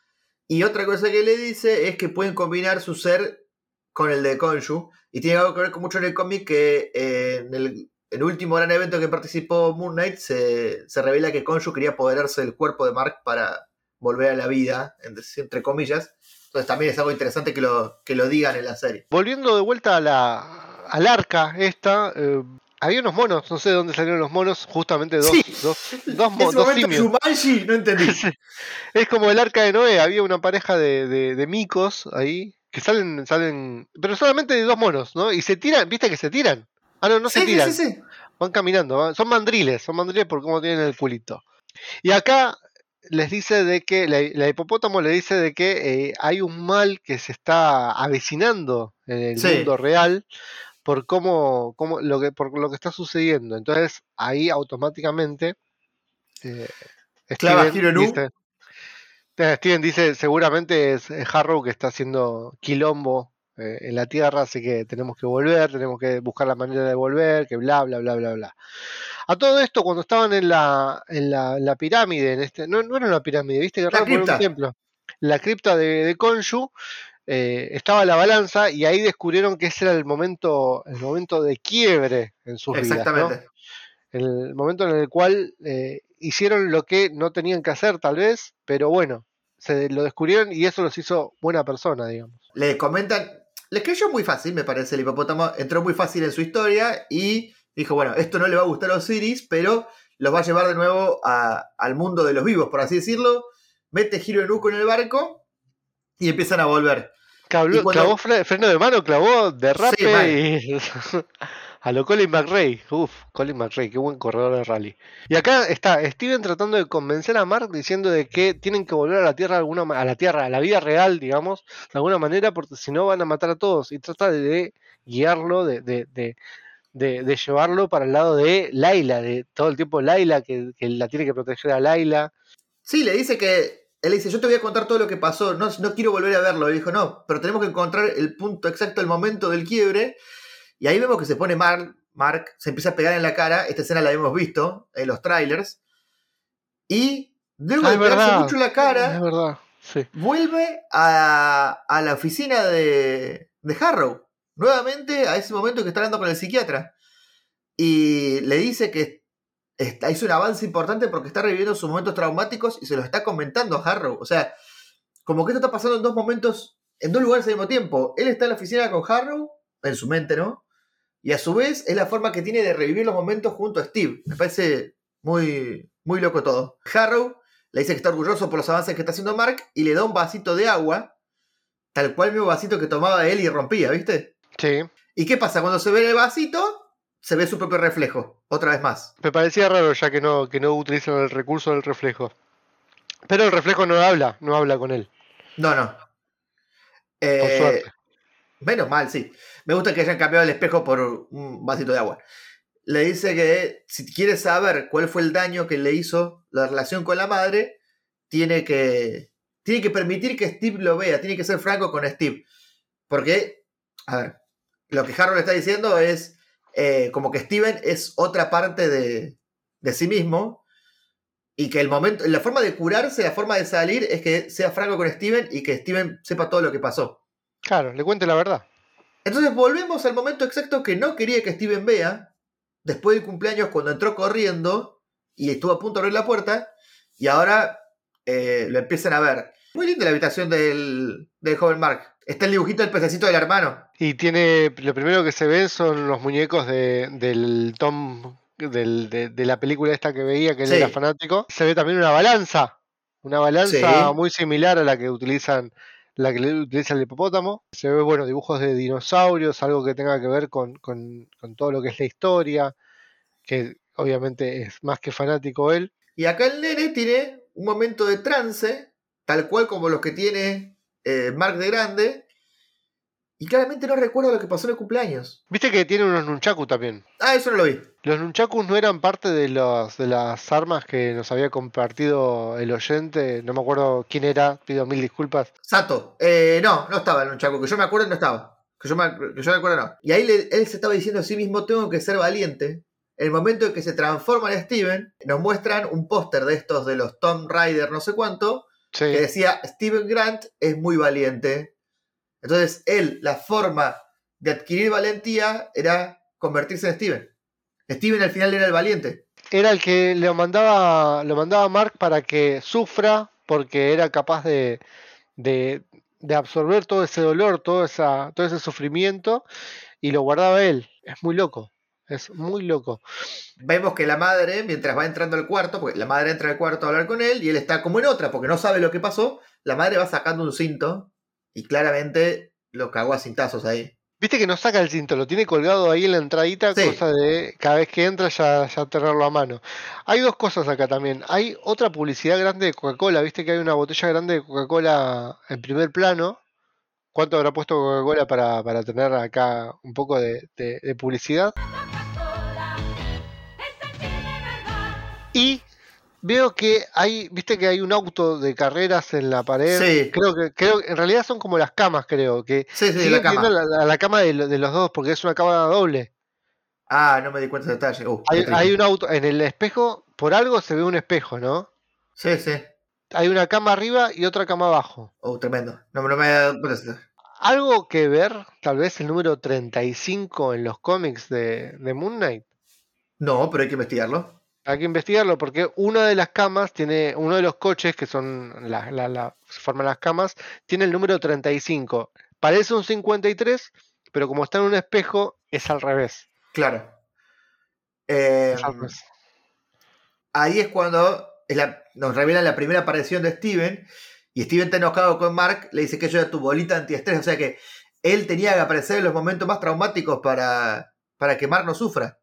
Y otra cosa que le dice es que pueden combinar su ser con el de Khonshu. Y tiene algo que ver con mucho en el cómic, que eh, en, el, en el último gran evento que participó Moon Knight se, se revela que Khonshu quería apoderarse del cuerpo de Mark para volver a la vida, entre, entre comillas. Entonces también es algo interesante que lo, que lo digan en la serie. Volviendo de vuelta a la, al arca esta, eh, había unos monos, no sé de dónde salieron los monos, justamente dos, Sí. dos, dos, En mo- ese dos momento simios. Jumanji, no entendí. Es como el arca de Noé, había una pareja de, de, de micos ahí, que salen, salen, pero solamente de dos monos, ¿no? Y se tiran, ¿viste que se tiran? Ah, no, no Sí, se sí, tiran, sí, sí. van caminando, van- son mandriles, son mandriles por cómo tienen el culito. Y acá les dice de que, la, la hipopótamo le dice de que eh, hay un mal que se está avecinando en el Sí. mundo real por cómo, cómo lo que por lo que está sucediendo. Entonces ahí automáticamente eh, Clava Steven giro en U. dice, eh, Steven dice seguramente es eh, Harrow que está haciendo quilombo eh, en la Tierra, así que tenemos que volver, tenemos que buscar la manera de volver, que bla bla bla bla bla. A todo esto cuando estaban en la en la, la pirámide, en este no, no era una pirámide, viste que La raro poner un cripta. templo. La cripta de, de Khonshu, eh, estaba la balanza y ahí descubrieron que ese era el momento, el momento de quiebre en sus vidas, ¿no? Exactamente. El momento en el cual eh, hicieron lo que no tenían que hacer tal vez, pero bueno, se lo descubrieron y eso los hizo buena persona, digamos. Le comentan, les creyó muy fácil, me parece, el hipopótamo entró muy fácil en su historia y dijo, bueno, esto no le va a gustar a Osiris, pero los va a llevar de nuevo a, al mundo de los vivos, por así decirlo. Mete Hiro Enuko en el barco y empiezan a volver. Clavó, cuando... clavó fre freno de mano, clavó derrape sí, y a lo Colin McRae. Uf, Colin McRae, qué buen corredor de rally. Y acá está Steven tratando de convencer a Mark diciendo de que tienen que volver a la Tierra, alguna, a la Tierra, a la vida real, digamos, de alguna manera, porque si no van a matar a todos. Y trata de, de guiarlo, de, de, de, de, de llevarlo para el lado de Layla, de todo el tiempo Layla, que, que la tiene que proteger a Layla. Sí, le dice que... Él dice, yo te voy a contar todo lo que pasó, no, no quiero volver a verlo. Le dijo, no, pero tenemos que encontrar el punto exacto, el momento del quiebre. Y ahí vemos que se pone Mark, Mark se empieza a pegar en la cara. Esta escena la hemos visto en los trailers. Y luego ah, de pegarse verdad, mucho la cara, es verdad, sí. vuelve a, a la oficina de, de Harrow. Nuevamente a ese momento que está hablando con el psiquiatra. Y le dice que Está, hizo un avance importante porque está reviviendo sus momentos traumáticos y se los está comentando a Harrow. O sea, como que esto está pasando en dos momentos, en dos lugares al mismo tiempo. Él está en la oficina con Harrow, en su mente, ¿no? Y a su vez es la forma que tiene de revivir los momentos junto a Steve. Me parece muy, muy loco todo. Harrow le dice que está orgulloso por los avances que está haciendo Mark y le da un vasito de agua, tal cual el mismo vasito que tomaba él y rompía, ¿viste? Sí. ¿Y qué pasa? Cuando se ve el vasito, se ve su propio reflejo, otra vez más. Me parecía raro ya que no, que no utilizan el recurso del reflejo. Pero el reflejo no habla, no habla con él. No, no. Eh, por suerte. Menos mal, sí. Me gusta que hayan cambiado el espejo por un vasito de agua. Le dice que si quiere saber cuál fue el daño que le hizo la relación con la madre, tiene que, tiene que permitir que Steve lo vea, tiene que ser franco con Steve. Porque, a ver, lo que Harrow le está diciendo es eh, como que Steven es otra parte de, de sí mismo y que el momento, la forma de curarse, la forma de salir es que sea franco con Steven y que Steven sepa todo lo que pasó. Claro, le cuente la verdad. Entonces volvemos al momento exacto que no quería que Steven vea, después del cumpleaños cuando entró corriendo y estuvo a punto de abrir la puerta, y ahora eh, lo empiezan a ver. Muy linda la habitación del, del joven Mark. Está el dibujito del pececito del hermano. Y tiene, lo primero que se ven son los muñecos de, del Tom, del, de, de la película esta que veía, que él Sí. era fanático. Se ve también una balanza, una balanza Sí. muy similar a la que utilizan la que utiliza el hipopótamo. Se ve, bueno, dibujos de dinosaurios, algo que tenga que ver con, con, con todo lo que es la historia, que obviamente es más que fanático él. Y acá el nene tiene un momento de trance, tal cual como los que tiene eh, Mark de grande, y claramente no recuerdo lo que pasó en el cumpleaños. Viste que tiene unos nunchaku también. Ah, eso no lo vi. Los nunchakus no eran parte de, los, de las armas que nos había compartido el oyente. No me acuerdo quién era, pido mil disculpas. Sato. Eh, no, no estaba en un chaco. Que yo me acuerdo no estaba. Que yo me, que yo me acuerdo no. Y ahí le, él se estaba diciendo a sí mismo, tengo que ser valiente. En el momento en que se transforma en Steven, nos muestran un póster de estos de los Tomb Raider no sé cuánto, Sí. que decía, Steven Grant es muy valiente. Entonces él, la forma de adquirir valentía era convertirse en Steven. Steven al final era el valiente. Era el que lo mandaba, lo mandaba a Mark para que sufra, porque era capaz de, de, de absorber todo ese dolor, todo, esa, todo ese sufrimiento, y lo guardaba él. Es muy loco, es muy loco. Vemos que la madre, mientras va entrando al cuarto, porque la madre entra al cuarto a hablar con él, y él está como en otra, porque no sabe lo que pasó, la madre va sacando un cinto, y claramente lo cagó a cintazos ahí. Viste que no saca el cinto, lo tiene colgado ahí en la entradita, Sí. cosa de cada vez que entra ya, ya tenerlo a mano. Hay dos cosas acá también. Hay otra publicidad grande de Coca-Cola, viste que hay una botella grande de Coca-Cola en primer plano. ¿Cuánto habrá puesto Coca-Cola para, para tener acá un poco de, de, de publicidad? Y veo que hay, viste que hay un auto de carreras en la pared. Sí. Creo que, creo que en realidad son como las camas, creo. Que Sí, sí, siguen la cama. teniendo la, la cama de, lo- de los dos, porque es una cama doble. Ah, no me di cuenta de ese detalle. Uh, qué Hay, triste. hay un auto, en el espejo, por algo se ve un espejo, ¿no? Sí, sí. Hay una cama arriba y otra cama abajo. Oh, tremendo. No, no me... ¿Algo que ver, tal vez el número treinta y cinco en los cómics de, de Moon Knight? No, pero hay que investigarlo. Hay que investigarlo porque una de las camas tiene, uno de los coches que son la, la, la, se forman las camas, tiene el número treinta y cinco. Parece un cincuenta y tres, pero como está en un espejo, es al revés. Claro. Eh, Es al revés. Ahí es cuando es la, nos revelan la primera aparición de Steven. Y Steven está enojado con Mark. Le dice que yo era tu bolita antiestrés. O sea que él tenía que aparecer en los momentos más traumáticos para, para que Mark no sufra.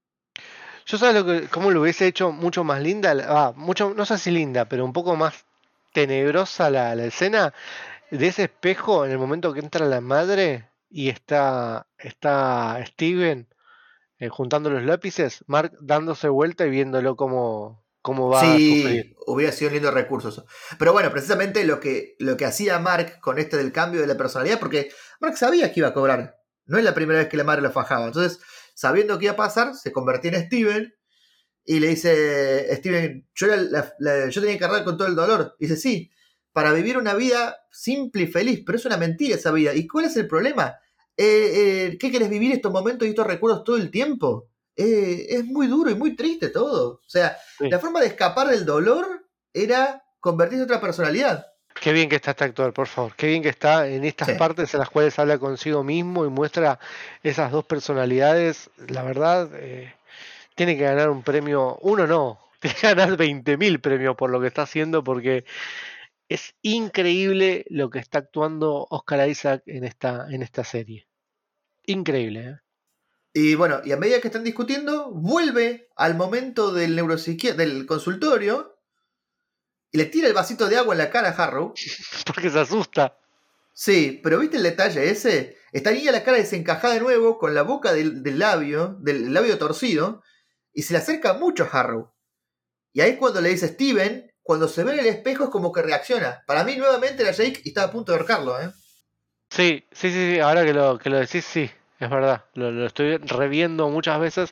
Yo sabes lo que, cómo lo hubiese hecho mucho más linda, ah, mucho, no sé si linda, pero un poco más tenebrosa la, la escena de ese espejo en el momento que entra la madre y está, está Steven eh, juntando los lápices, Mark dándose vuelta y viéndolo cómo, cómo va a sufrir. Sí, hubiera sido un lindo recurso eso. Pero bueno, precisamente lo que, lo que hacía Mark con este del cambio de la personalidad, porque Mark sabía que iba a cobrar. No es la primera vez que la madre lo fajaba. Entonces, sabiendo que iba a pasar, se convertía en Steven y le dice, Steven, yo, era la, la, yo tenía que cargar con todo el dolor. Y dice, sí, para vivir una vida simple y feliz, pero es una mentira esa vida. ¿Y cuál es el problema? Eh, eh, ¿Qué querés vivir estos momentos y estos recuerdos todo el tiempo? Eh, es muy duro y muy triste todo. O sea, Sí. la forma de escapar del dolor era convertirse en otra personalidad. Qué bien que está este actor, por favor. Qué bien que está en estas Sí. partes en las cuales habla consigo mismo y muestra esas dos personalidades. La verdad, eh, tiene que ganar un premio. Uno no, tiene que ganar veinte mil premios por lo que está haciendo porque es increíble lo que está actuando Oscar Isaac en esta, en esta serie. Increíble, ¿eh? Y bueno, y a medida que están discutiendo, vuelve al momento del neuropsiquiatra, del consultorio, y le tira el vasito de agua en la cara a Harrow. Porque se asusta. Sí, pero ¿viste el detalle ese? Está niña la cara desencajada de nuevo, con la boca del, del labio, del labio torcido, y se le acerca mucho a Harrow. Y ahí es cuando le dice Steven, cuando se ve en el espejo es como que reacciona. Para mí nuevamente era Jake y estaba a punto de ahorcarlo, ¿eh? Sí, sí, sí, sí, ahora que lo, que lo decís, sí, es verdad. Lo, lo estoy reviendo muchas veces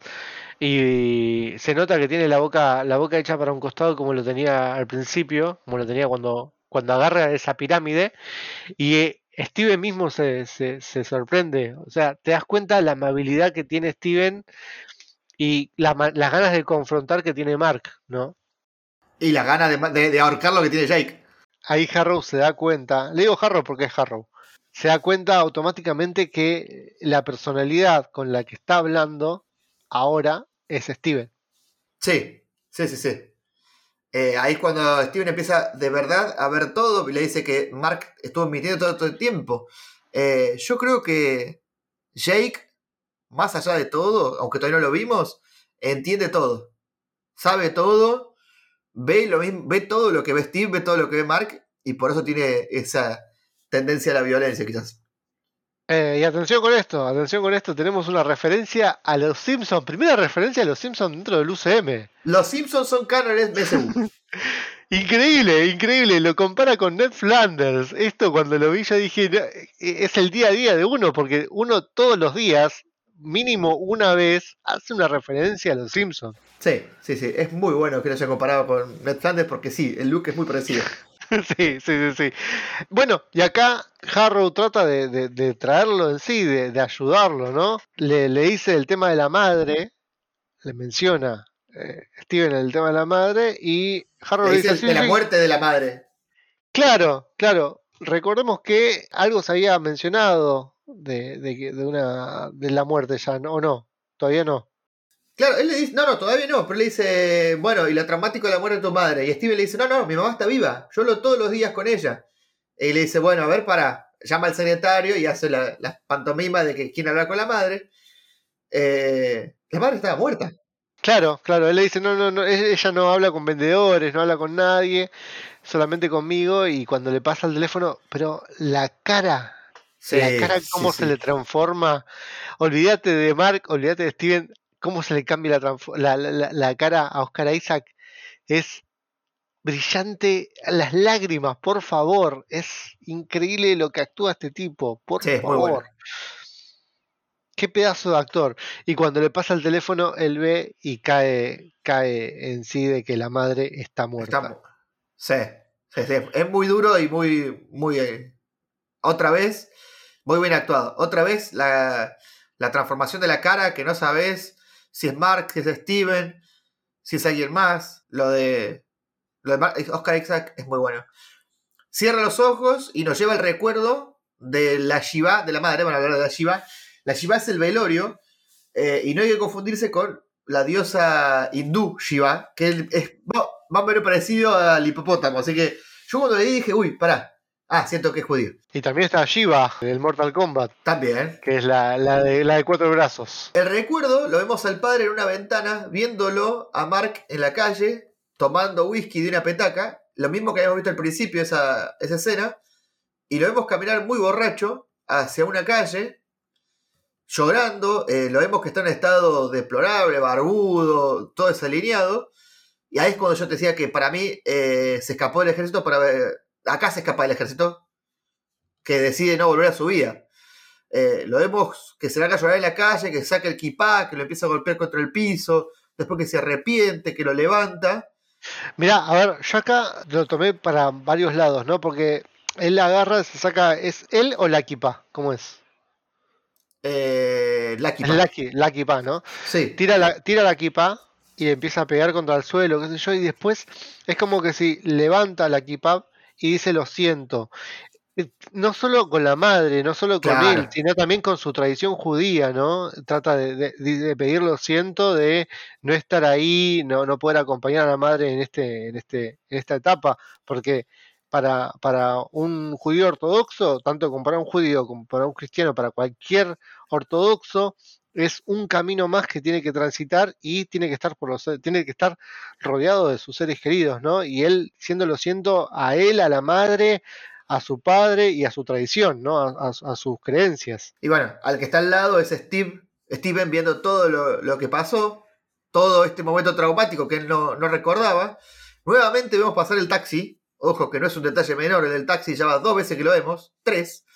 y se nota que tiene la boca, la boca hecha para un costado como lo tenía al principio, como lo tenía cuando, cuando agarra esa pirámide. Y eh, Steven mismo se, se, se sorprende. O sea, te das cuenta de la amabilidad que tiene Steven y la ma- las ganas de confrontar que tiene Mark, ¿no? Y las ganas de, de, de ahorcar lo que tiene Jake. Ahí Harrow se da cuenta, le digo Harrow porque es Harrow, se da cuenta automáticamente que la personalidad con la que está hablando ahora es Steven. Sí, sí, sí, sí. Eh, ahí es cuando Steven empieza de verdad a ver todo y le dice que Mark estuvo mintiendo todo, todo el tiempo. Eh, yo creo que Jake, más allá de todo, aunque todavía no lo vimos, entiende todo. Sabe todo, ve, lo mismo, ve todo lo que ve Steve, ve todo lo que ve Mark, y por eso tiene esa tendencia a la violencia, quizás. Eh, y atención con esto, atención con esto, tenemos una referencia a los Simpsons, primera referencia a los Simpsons dentro del U C M. Los Simpsons son cánones de S U. Increíble, increíble, lo compara con Ned Flanders. Esto cuando lo vi yo dije, "No, es el día a día de uno, porque uno todos los días, mínimo una vez, hace una referencia a los Simpsons." Sí, sí, sí. Es muy bueno que lo haya comparado con Ned Flanders porque sí, el look es muy parecido. Sí, sí, sí, sí. Bueno, y acá Harrow trata de, de- de traerlo en sí, de, de ayudarlo, ¿no? Le, le dice el tema de la madre, le menciona eh, Steven el tema de la madre, y Harrow Le le dice dice, el- sí, de la sí, muerte de la madre. claro, claro. Recordemos que algo se había mencionado de, de, que- de una de la muerte ya, ¿no? ¿O no? Todavía no. Claro, él le dice, no, no, todavía no, pero le dice, bueno, y lo traumático de la muerte de tu madre. Y Steven le dice, no, no, mi mamá está viva, yo lo todos los días con ella. Y le dice, bueno, a ver, para, llama al secretario y hace la, la pantomima de que quiere hablar con la madre. Eh, la madre estaba muerta. Claro, claro. Él le dice, no, no, no, e- ella no habla con vendedores, no habla con nadie, solamente conmigo. Y cuando le pasa el teléfono, pero la cara, Sí, la cara, sí, cómo se sí. le transforma. Olvídate de Mark, olvídate de Steven, cómo se le cambia la, transfo- la, la, la- la cara a Oscar Isaac. Es brillante, las lágrimas, por favor. Es increíble lo que actúa este tipo, por Sí, es muy favor. bueno. Qué pedazo de actor. Y cuando le pasa el teléfono, él ve y cae, cae en sí de que la madre está muerta. Está mu- sí, sí, sí, es muy duro y muy, muy, eh, otra vez, muy bien actuado. Otra vez la, la transformación de la cara que no sabes si es Mark, si es Steven. si es alguien más. Lo de, lo de Mar- Oscar Isaac es muy bueno. Cierra los ojos y nos lleva el recuerdo de la Shiva, de la madre. Bueno, hablar de la Shiva. La Shiva es el velorio, eh, y no hay que confundirse con la diosa hindú Shiva, que es no, más o menos parecido al hipopótamo. Así que yo cuando leí dije, uy, pará. Ah, siento que es judío. Y también está Shiva, del Mortal Kombat, También. que es la, la, de, la de cuatro brazos. El recuerdo lo vemos al padre en una ventana, viéndolo a Mark en la calle, tomando whisky de una petaca, lo mismo que habíamos visto al principio, esa, esa escena, y lo vemos caminar muy borracho hacia una calle, llorando, eh, lo vemos que está en estado deplorable, barbudo, todo desalineado, y ahí es cuando yo te decía que para mí eh, se escapó del ejército para ver, acá se escapa del ejército, que decide no volver a su vida. Eh, lo vemos que se larga a llorar en la calle, que saca el kipá, que lo empieza a golpear contra el piso, después que se arrepiente, que lo levanta. Mirá, a ver, yo acá lo tomé para varios lados, ¿no? Porque él la agarra, se saca, ¿es él o la equipa? ¿Cómo es? Eh, la Es kipá. la, ki- la equipa, ¿no? Sí. Tira la, tira la equipa y empieza a pegar contra el suelo, qué sé yo, y después es como que si levanta la equipa y dice lo siento. Eh, No solo con la madre, no solo con Claro. él, sino también con su tradición judía, ¿no? Trata de, de- de pedir lo siento, de no estar ahí, no, no poder acompañar a la madre en este, en este, en esta etapa, porque para, para un judío ortodoxo, tanto como para un judío como para un cristiano, para cualquier ortodoxo, es un camino más que tiene que transitar y tiene que estar por los, tiene que estar rodeado de sus seres queridos, ¿no? Y él, siendo lo siento a él, a la madre, a su padre y a su tradición, ¿no? A, a- a sus creencias. Y bueno, al que está al lado es Steve, Steven viendo todo lo, lo que pasó, todo este momento traumático que él no, no recordaba. Nuevamente vemos pasar el taxi. Ojo que no es un detalle menor, el del taxi ya va dos veces que lo vemos, tres.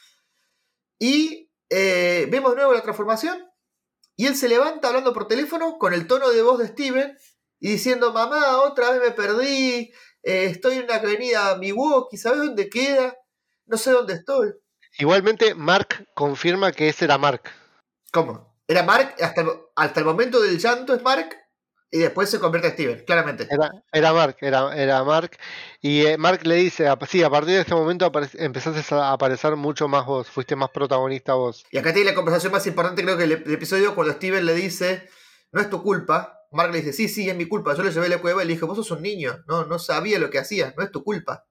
Y eh, vemos de nuevo la transformación. Y él se levanta hablando por teléfono con el tono de voz de Steven y diciendo, mamá, otra vez me perdí, eh, estoy en una avenida Milwaukee, ¿sabes dónde queda? No sé dónde estoy. Igualmente, Mark confirma que ese era Mark. ¿Cómo? Era Mark, hasta el, hasta el momento del llanto es Mark, y después se convierte en Steven, claramente. Era, era Mark, era, era Mark. Y eh, Mark le dice, a- sí, a partir de este momento apare- empezaste a aparecer mucho más vos, fuiste más protagonista vos. Y acá tiene la conversación más importante, creo que el, el episodio, cuando Steven le dice, no es tu culpa. Mark le dice, sí, sí, es mi culpa, yo le llevé a la cueva y le dije, vos sos un niño, no, no sabía lo que hacías, no es tu culpa.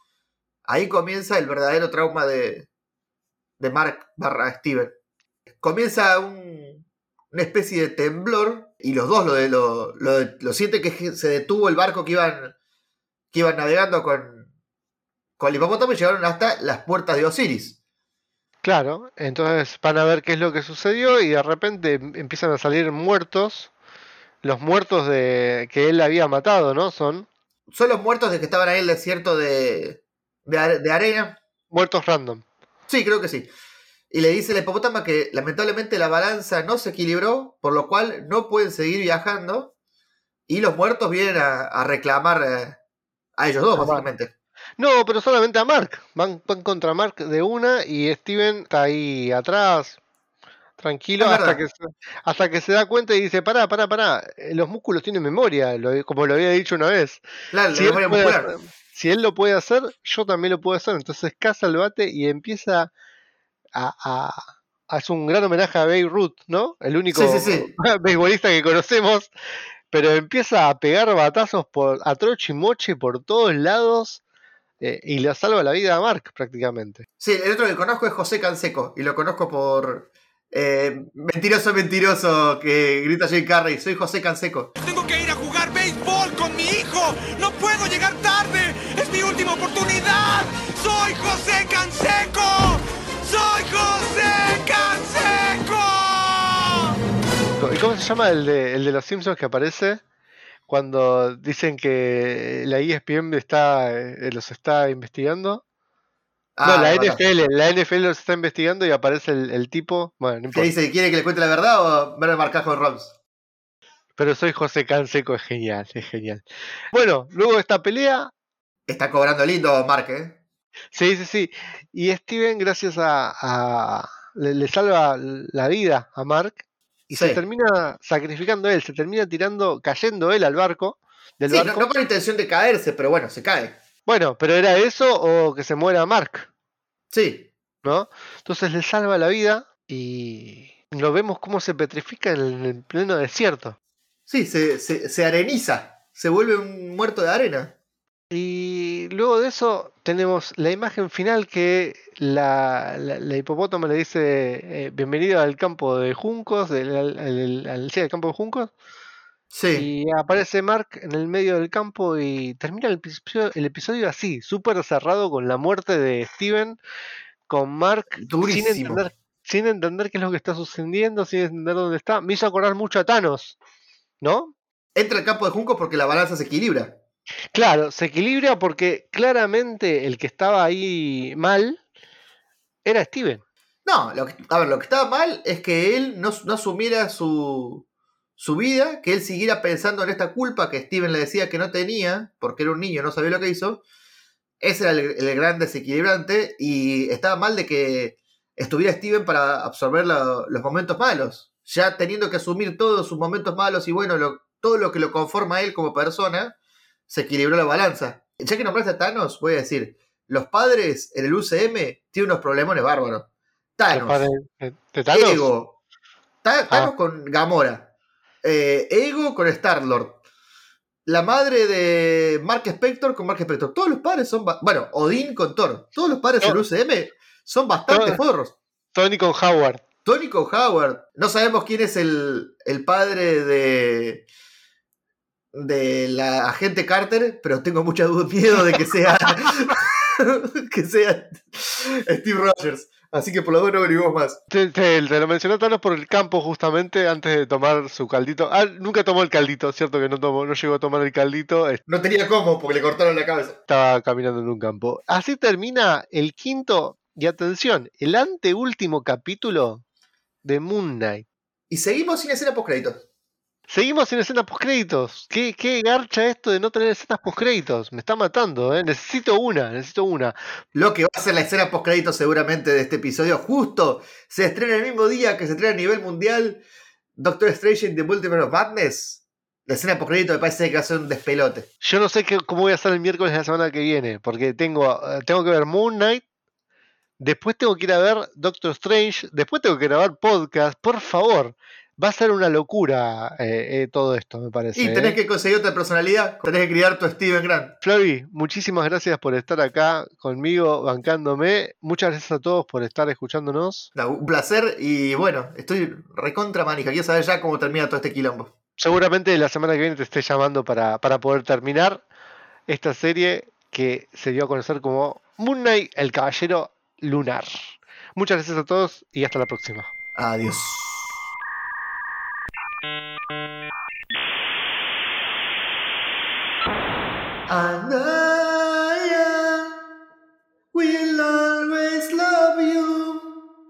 Ahí comienza el verdadero trauma de, de Mark barra Steven. Comienza un, una especie de temblor y los dos lo, de, lo, lo, de- lo sienten que se detuvo el barco que iban, que iban navegando con, con el hipopótamo y llegaron hasta las puertas de Osiris. Claro, entonces van a ver qué es lo que sucedió y de repente em- empiezan a salir muertos. Los muertos de que él había matado, ¿no? Son Son los muertos de que estaban ahí en el desierto de, de, are- de arena. muertos random. Sí, creo que sí. Y le dice el hipopótamo que lamentablemente la balanza no se equilibró, por lo cual no pueden seguir viajando. Y los muertos vienen a, a reclamar eh, a ellos dos, A Mark. básicamente. No, pero solamente a Mark. Van, van contra Mark de una y Steven está ahí atrás, tranquilo, Es hasta verdad. que, se, hasta que se da cuenta y dice, pará, pará, pará, eh, los músculos tienen memoria, lo- como lo había dicho una vez. Claro, Si la él, memoria puede muscular. hacer, si él lo puede hacer, yo también lo puedo hacer. Entonces caza el bate y empieza a... a hace un gran homenaje a Babe Ruth, ¿no? El único Sí, sí, sí. beisbolista que conocemos, pero empieza a pegar batazos por a troche y moche por todos lados. Eh, y le salva la vida a Mark prácticamente. Sí, el otro que conozco es José Canseco. Y lo conozco por eh, Mentiroso, Mentiroso, que grita Jim Carrey. Soy José Canseco. Tengo que ir a jugar béisbol con mi hijo. No puedo llegar tarde. Es mi última oportunidad. Soy José Canseco. Soy José Canseco. ¿Y cómo se llama el de, el de los Simpsons que aparece cuando dicen que la E S P N está, eh, los está investigando? Ah, no, la me N mataste. F L, la N F L los está investigando y aparece el, el tipo, bueno, no ¿Qué importa. dice? ¿Quiere que le cuente la verdad o ver el marcajo de Roms? Pero soy José Canseco, es genial, es genial. Bueno, luego de esta pelea, Está cobrando lindo Mark, ¿eh? sí, sí, sí. Y Steven, gracias a, a- le, le salva la vida a Mark y Sí. se termina sacrificando él, se termina tirando, cayendo él al barco. Del Sí, no, barco. no con intención de caerse, pero bueno, se cae. Bueno, pero era eso o que se muera Mark, Sí, ¿no? Entonces le salva la vida y lo vemos cómo se petrifica en el pleno desierto. sí, se, se, se areniza, se vuelve un muerto de arena. Y luego de eso tenemos la imagen final que la, la, la hipopótamo le dice eh, bienvenido al campo de juncos, del, al, al, al, sí, al campo de juncos. Sí, Y aparece Mark en el medio del campo y termina el episodio, el episodio así, súper cerrado con la muerte de Steven, con Mark sin durísimo. entender, sin entender qué es lo que está sucediendo, sin entender dónde está. Me hizo acordar mucho a Thanos, ¿no? Entra al campo de juncos porque la balanza se equilibra. Claro, se equilibra porque claramente el que estaba ahí mal era Steven. No, lo que, a ver, lo que estaba mal es que él no, no asumiera su, su vida, que él siguiera pensando en esta culpa que Steven le decía que no tenía, porque era un niño, no sabía lo que hizo. Ese era el, el gran desequilibrante y estaba mal de que estuviera Steven para absorber la, los momentos malos. Ya teniendo que asumir todos sus momentos malos y bueno, lo, todo lo que lo conforma a él como persona, se equilibró la balanza. Ya que nombraste a Thanos, voy a decir, los padres en el U C M tienen unos problemones bárbaros. Thanos, ¿De, de Thanos? Ego, Ta- Thanos Ah. con Gamora, eh, Ego con Star-Lord, la madre de Mark Spector con Mark Spector. Todos los padres son... Ba- bueno, Odín con Thor. Todos los padres No. en U C M son bastante No. forros. Tony con Howard. Tony con Howard. No sabemos quién es el, el padre de... de la agente Carter, pero tengo mucha duda, miedo de que sea... que sea Steve Rogers. Así que por lo menos no averiguamos más. Te, te, te lo mencionó Thanos por el campo justamente antes de tomar su caldito. Ah, nunca tomó el caldito, cierto que no tomó, no llegó a tomar el caldito. No tenía cómo porque le cortaron la cabeza. Estaba caminando en un campo. Así termina el quinto, y atención, el anteúltimo capítulo de Moon Knight. Y seguimos sin escena postcréditos. Seguimos sin escenas postcréditos. ¿Qué, qué garcha esto de no tener escenas postcréditos? Me está matando, ¿eh? Necesito una, necesito una. Lo que va a ser la escena postcréditos seguramente de este episodio. Justo se estrena el mismo día que se estrena a nivel mundial Doctor Strange in the Multiverse of Madness. La escena postcrédito me parece que va a ser un despelote. Yo no sé qué, cómo voy a hacer el miércoles de la semana que viene, porque tengo, tengo que ver Moon Knight, después tengo que ir a ver Doctor Strange, después tengo que grabar podcast. Por favor, va a ser una locura eh, eh, todo esto, me parece. Y tenés eh. que conseguir otra personalidad, tenés que criar tu Steven Grant. Flavi, muchísimas gracias por estar acá conmigo, bancándome. Muchas gracias a todos por estar escuchándonos. No, un placer y bueno, estoy recontra manija. Quiero saber ya cómo termina todo este quilombo. Seguramente la semana que viene te esté llamando para, para poder terminar esta serie que se dio a conocer como Moon Knight, el Caballero Lunar. Muchas gracias a todos y hasta la próxima. Adiós.